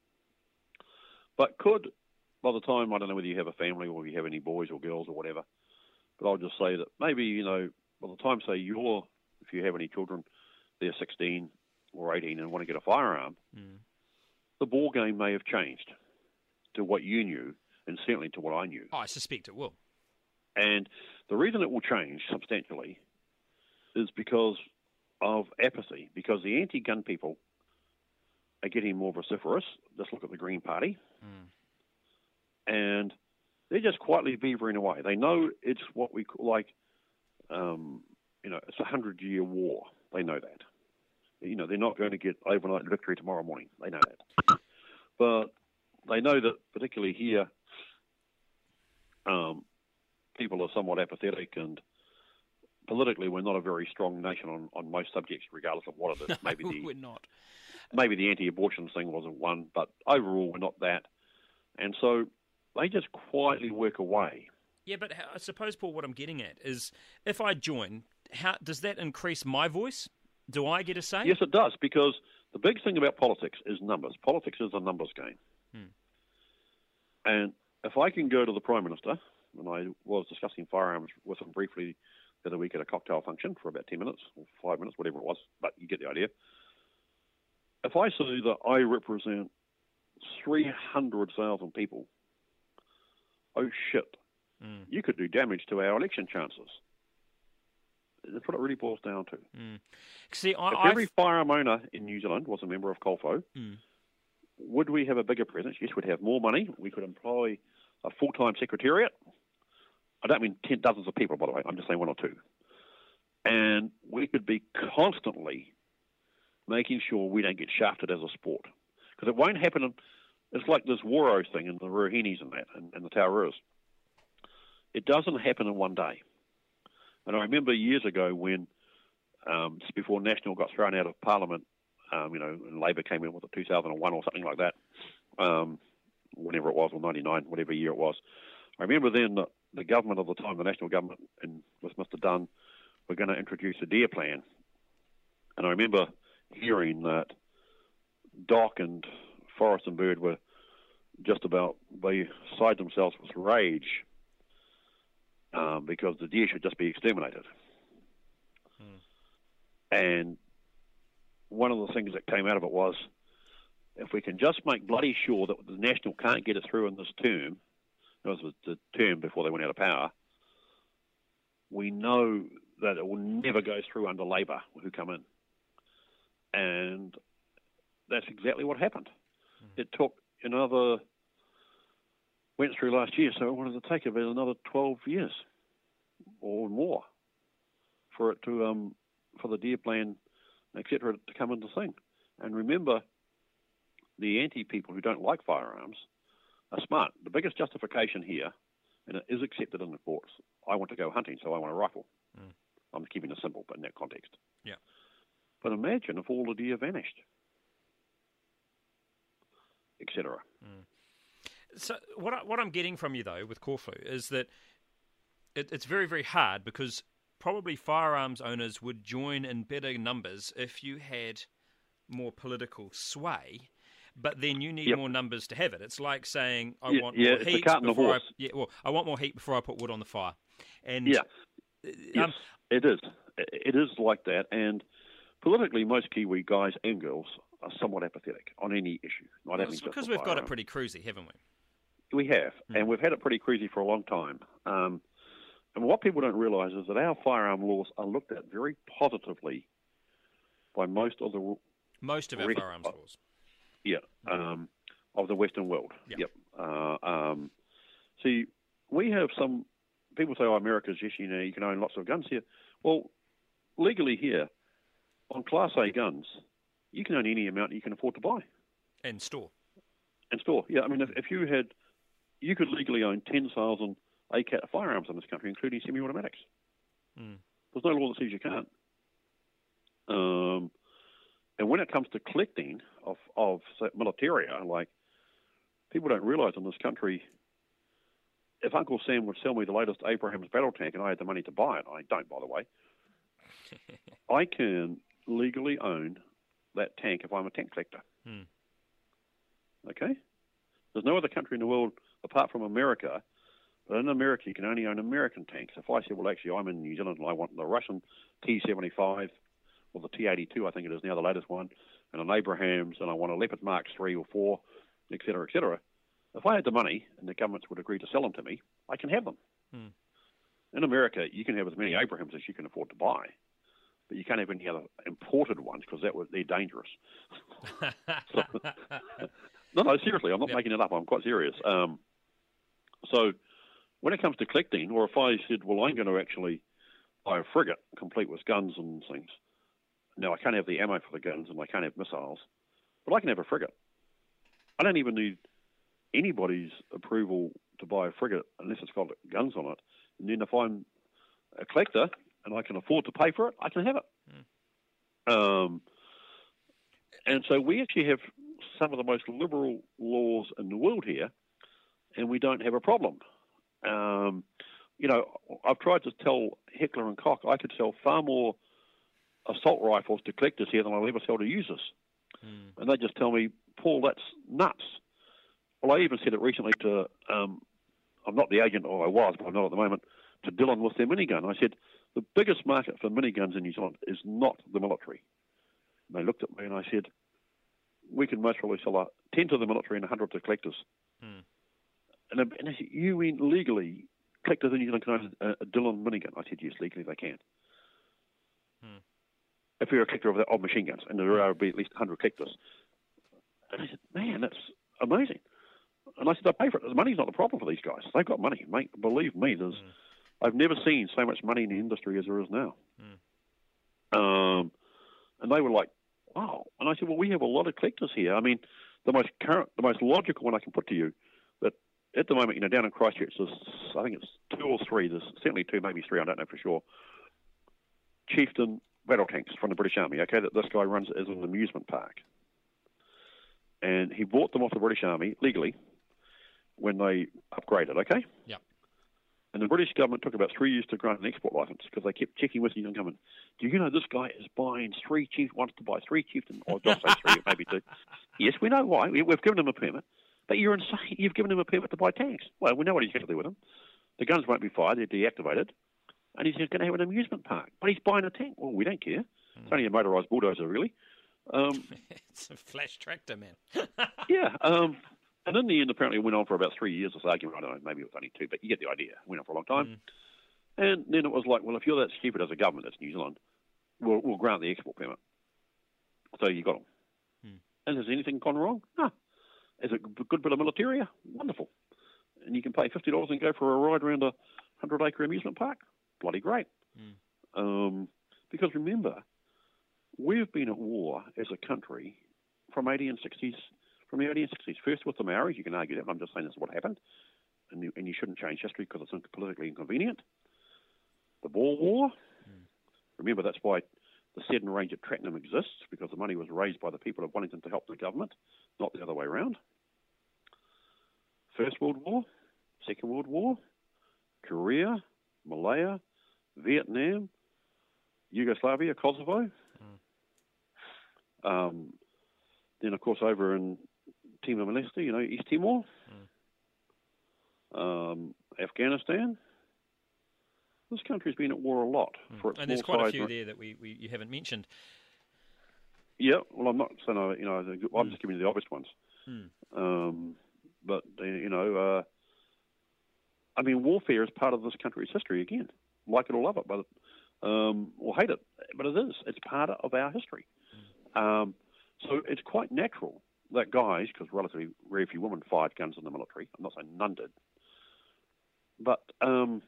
But could, by the time, I don't know whether you have a family or you have any boys or girls or whatever, but I'll just say that maybe, you know, by the time, say, you're, if you have any children, they're sixteen or eighteen and want to get a firearm, mm. the ball game may have changed to what you knew, and certainly to what I knew. Oh, I suspect it will. And the reason it will change substantially is because of apathy, because the anti-gun people are getting more vociferous. Just look at the Green Party. Mm. And they're just quietly beavering away. They know it's what we call, like, um, you know, it's a hundred-year war. They know that. You know, they're not going to get overnight victory tomorrow morning. They know that. But they know that, particularly here, Um, people are somewhat apathetic, and politically, we're not a very strong nation on, on most subjects, regardless of what it is. Maybe no, the, we're not. Maybe the anti-abortion thing wasn't one, but overall, we're not that. And so they just quietly work away. Yeah, but how, I suppose, Paul, what I'm getting at is, if I join, how does that increase my voice? Do I get a say? Yes, it does, because the big thing about politics is numbers. Politics is a numbers game. Hmm. And if I can go to the Prime Minister, and I was discussing firearms with him briefly the other week at a cocktail function for about ten minutes, or five minutes, whatever it was, but you get the idea. If I say that I represent three hundred thousand people, oh shit, mm. you could do damage to our election chances. That's what it really boils down to. Mm. See, I, if I've... every firearm owner in New Zealand was a member of Colfo, mm. would we have a bigger presence? Yes, we'd have more money. We could employ a full-time secretariat. I don't mean ten dozens of people, by the way. I'm just saying one or two. And we could be constantly making sure we don't get shafted as a sport. Because it won't happen. In, it's like this Waro thing and the Ruhinis and that, and, and the Tauruas. It doesn't happen in one day. And I remember years ago when, um, just before National got thrown out of Parliament, um, you know, and Labor came in with it two thousand one or something like that, um, whenever it was, or ninety-nine, whatever year it was. I remember then the, the government of the time, the national government, and with Mister Dunn, were going to introduce a deer plan. And I remember hearing that Doc and Forrest and Bird were just about beside themselves with rage um, because the deer should just be exterminated. Hmm. And one of the things that came out of it was, if we can just make bloody sure that the National can't get it through in this term, that was the term before they went out of power, we know that it will never go through under Labor who come in. And that's exactly what happened. Mm. It took another, went through last year, so it wanted to take about another twelve years or more for it to, um, for the deer plan, et cetera, to come into thing. And remember, the anti-people who don't like firearms are smart. The biggest justification here, and it is accepted in the courts, I want to go hunting, so I want a rifle. Mm. I'm keeping it simple, but in that context. Yeah. But imagine if all the deer vanished, et cetera. Mm. So what, I, what I'm getting from you, though, with Corfu, is that it, it's very, very hard because probably firearms owners would join in better numbers if you had more political sway, but then you need yep. more numbers to have it. It's like saying, I yeah, want yeah, more heat before I, yeah, well, I want more heat before I put wood on the fire. And yeah, um, yes, it is. It is like that, and politically, most Kiwi guys and girls are somewhat apathetic on any issue. Not well, it's because we've got it pretty cruisy, haven't we? We have, mm. and we've had it pretty cruisy for a long time. Um, and what people don't realise is that our firearm laws are looked at very positively by most of the most of our rest, firearms laws. Yeah, um, of the Western world. Yep. yep. Uh, um, see, we have some people say, "Oh, America's yes, you know, you can own lots of guns here." Well, legally here, on Class A guns, you can own any amount you can afford to buy and store. And store, yeah. I mean, if, if you had, you could legally own ten thousand A C A T firearms in this country, including semi-automatics. Mm. There's no law that says you can't. Um, and when it comes to collecting of of say, militaria, like people don't realise in this country, if Uncle Sam would sell me the latest Abrams battle tank and I had the money to buy it, I don't, by the way, I can legally own that tank if I'm a tank collector. Hmm. Okay? There's no other country in the world apart from America, but in America you can only own American tanks. If I said, well, actually, I'm in New Zealand and I want the Russian T seventy-five or the T eighty-two, I think it is now, the latest one, and an Abrams, and I want a Leopard Mark three or four, et cetera, et cetera. If I had the money and the governments would agree to sell them to me, I can have them. Hmm. In America, you can have as many Abrams as you can afford to buy, but you can't have any other imported ones because that was, they're dangerous. so, no, no, seriously, I'm not yep. making it up. I'm quite serious. Um, so when it comes to collecting, or if I said, well, I'm going to actually buy a frigate complete with guns and things. Now, I can't have the ammo for the guns and I can't have missiles, but I can have a frigate. I don't even need anybody's approval to buy a frigate unless it's got guns on it. And then if I'm a collector and I can afford to pay for it, I can have it. Mm. Um, and so we actually have some of the most liberal laws in the world here, and we don't have a problem. Um, you know, I've tried to tell Heckler and Koch I could sell far more assault rifles to collectors here than I'll ever sell to users. Mm. And they just tell me, Paul, that's nuts. Well, I even said it recently to, um, I'm not the agent, or I was, but I'm not at the moment, to Dillon with their minigun. I said, the biggest market for miniguns in New Zealand is not the military. And they looked at me and I said, we can most probably sell a, ten to the military and one hundred to collectors. Hmm. And, and I said, you mean legally collectors in New Zealand can own a, a Dillon minigun? I said, yes, legally they can. Hmm. If you're a collector of, of machine guns, and there are be at least one hundred collectors. And I said, man, that's amazing. And I said, I pay for it. The money's not the problem for these guys. They've got money. Mate, believe me, there's... Hmm. I've never seen so much money in the industry as there is now. Mm. Um, and they were like, wow. And I said, well, we have a lot of collectors here. I mean, the most current, the most logical one I can put to you, that at the moment, you know, down in Christchurch, there's, I think it's two or three, there's certainly two, maybe three, I don't know for sure, Chieftain battle tanks from the British Army, okay, that this guy runs as an amusement park. And he bought them off the British Army legally when they upgraded, okay? Yeah. And the British government took about three years to grant an export license because they kept checking with the New Zealand government. Do you know this guy is buying three chief wants to buy three chieftain, or just say three, maybe two? Yes, we know why. We, we've given him a permit, but you're insane. You've given him a permit to buy tanks. Well, we know what he's going to do with them. The guns won't be fired; they're deactivated, and he's going to have an amusement park. But he's buying a tank. Well, we don't care. Mm. It's only a motorised bulldozer, really. Um, it's a flash tractor, man. yeah. Um, And in the end, apparently, it went on for about three years, this argument. I don't know, maybe it was only two, but you get the idea. It went on for a long time. Mm. And then it was like, well, if you're that stupid as a government, that's New Zealand, we'll, we'll grant the export permit. So you got them. Mm. And has anything gone wrong? No. Is it a good bit of militaria? Wonderful. And you can pay fifty dollars and go for a ride around a hundred-acre amusement park? Bloody great. Mm. Um, because remember, we've been at war as a country from eighteen sixties, from the eighteen sixties. First with the Maoris, you can argue that, but I'm just saying this is what happened. And you, and you shouldn't change history because it's politically inconvenient. The Boer War, mm. remember that's why the Seddon Range at Trattenham exists, because the money was raised by the people of Wellington to help the government, not the other way around. First World War, Second World War, Korea, Malaya, Vietnam, Yugoslavia, Kosovo. Mm. Um, then, of course, over in Timor-Leste, you know, East Timor, mm. um, Afghanistan. This country's been at war a lot. Mm. For its and there's quite size. a few there that we, we you haven't mentioned. Yeah, well, I'm not saying, you know, I'm mm. just giving you the obvious ones. Mm. Um, but, you know, uh, I mean, warfare is part of this country's history again. Like it or love it, but um, or hate it, but it is. It's part of our history. Mm. Um, so it's quite natural that guys, because relatively very few women fired guns in the military. I'm not saying none did, but um,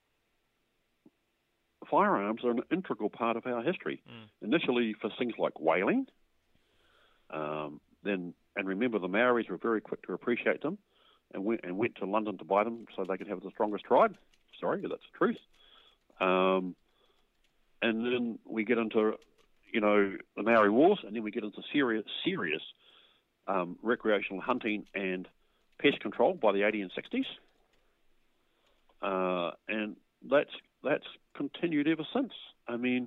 firearms are an integral part of our history. Mm. Initially for things like whaling, um, then and remember the Maoris were very quick to appreciate them, and went and went to London to buy them so they could have the strongest tribe. Sorry, that's the truth. Um, and then we get into, you know, the Maori Wars, and then we get into serious, serious um, recreational hunting and pest control by the eighteen sixties, uh, and that's that's continued ever since. I mean,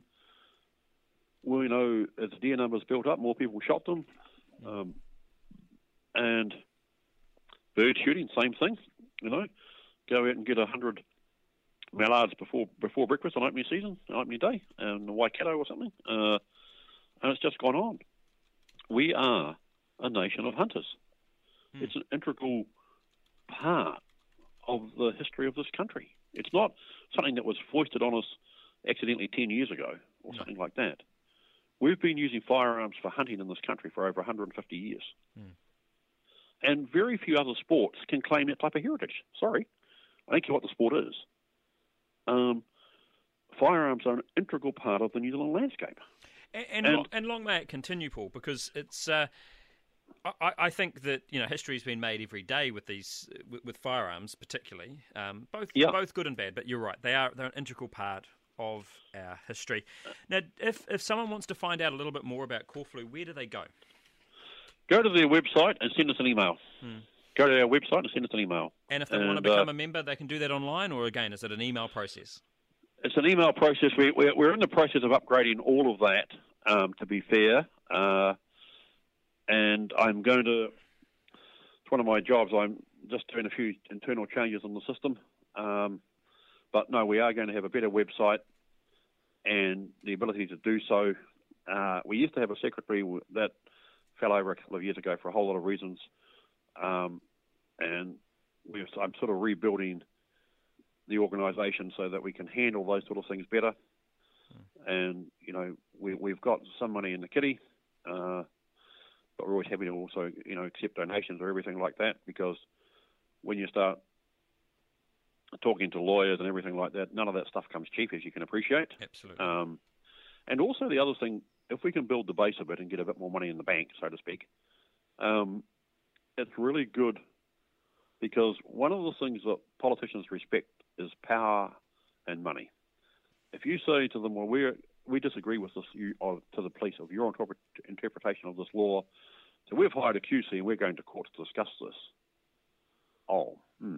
we know as the deer numbers built up, more people shot them, um, and bird shooting, same thing. You know, go out and get a hundred mallards before before breakfast on opening season, on opening day, and Waikato or something, uh, and it's just gone on. We are a nation of hunters. Hmm. It's an integral part of the history of this country. It's not something that was foisted on us accidentally ten years ago or no. something like that. We've been using firearms for hunting in this country for over one hundred fifty years. Hmm. And very few other sports can claim that type of heritage. Sorry. I don't care what the sport is. Um, firearms are an integral part of the New Zealand landscape. And, and, and, long, and long may it continue, Paul, because it's. Uh, I, I think that you know history's been made every day with these with, with firearms, particularly um, both yeah. both good and bad. But you're right; they are they're an integral part of our history. Now, if if someone wants to find out a little bit more about Corflue, where do they go? Go to their website and send us an email. Hmm. Go to our website and send us an email. And if they and, want to become uh, a member, they can do that online, or again, is it an email process? It's an email process. We, we're, we're in the process of upgrading all of that, um, to be fair. Uh, and I'm going to, it's one of my jobs, I'm just doing a few internal changes in the system. Um, but no, we are going to have a better website and the ability to do so. Uh, we used to have a secretary that fell over a couple of years ago for a whole lot of reasons. Um, and we're, I'm sort of rebuilding the organisation so that we can handle those sort of things better. Mm. And, you know, we, we've got some money in the kitty, uh, but we're always happy to also, you know, accept donations or everything like that, because when you start talking to lawyers and everything like that, none of that stuff comes cheap, as you can appreciate. Absolutely. Um, and also the other thing, if we can build the base a bit and get a bit more money in the bank, so to speak, um, it's really good, because one of the things that politicians respect is power and money. If you say to them, well, we we disagree with this, you, or to the police, of your interpret, interpretation of this law, so we've hired a Q C and we're going to court to discuss this. Oh, hmm.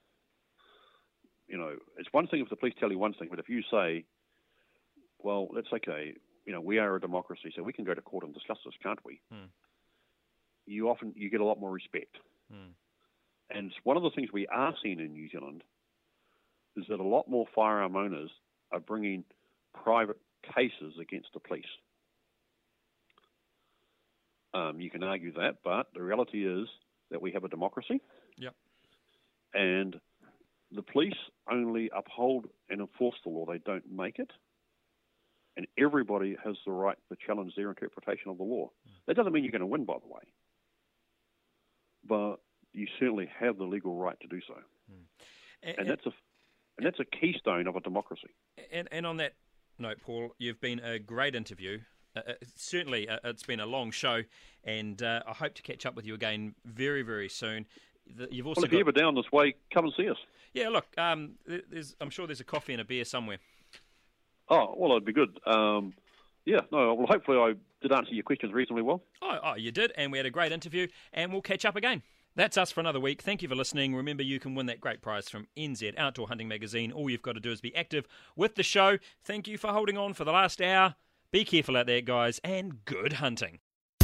You know, it's one thing if the police tell you one thing, but if you say, well, that's okay, you know, we are a democracy, so we can go to court and discuss this, can't we? Hmm. You often, you get a lot more respect. Hmm. And one of the things we are seeing in New Zealand is that a lot more firearm owners are bringing private cases against the police. Um, you can argue that, but the reality is that we have a democracy. Yep. And the police only uphold and enforce the law. They don't make it. And everybody has the right to challenge their interpretation of the law. That doesn't mean you're going to win, by the way. But you certainly have the legal right to do so. Mm. And, and that's a and that's a keystone of a democracy. And, and on that note, Paul, you've been a great interview. Uh, certainly, uh, it's been a long show, and uh, I hope to catch up with you again very, very soon. The, you've also well, if got... you're ever down this way, come and see us. Yeah, look, um, there's, I'm sure there's a coffee and a beer somewhere. Oh, well, that'd be good. Um, yeah, no, well, hopefully I did answer your questions reasonably well. Oh, oh, you did, and we had a great interview, and we'll catch up again. That's us for another week. Thank you for listening. Remember, you can win that great prize from N Z Outdoor Hunting Magazine. All you've got to do is be active with the show. Thank you for holding on for the last hour. Be careful out there, guys, and good hunting.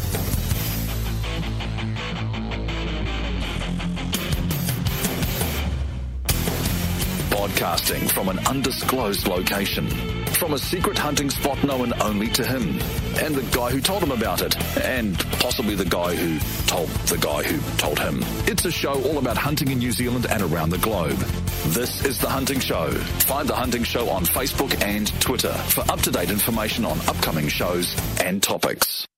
Broadcasting from an undisclosed location, from a secret hunting spot known only to him, and the guy who told him about it, and possibly the guy who told the guy who told him. It's a show all about hunting in New Zealand and around the globe. This is The Hunting Show. Find The Hunting Show on Facebook and Twitter for up-to-date information on upcoming shows and topics.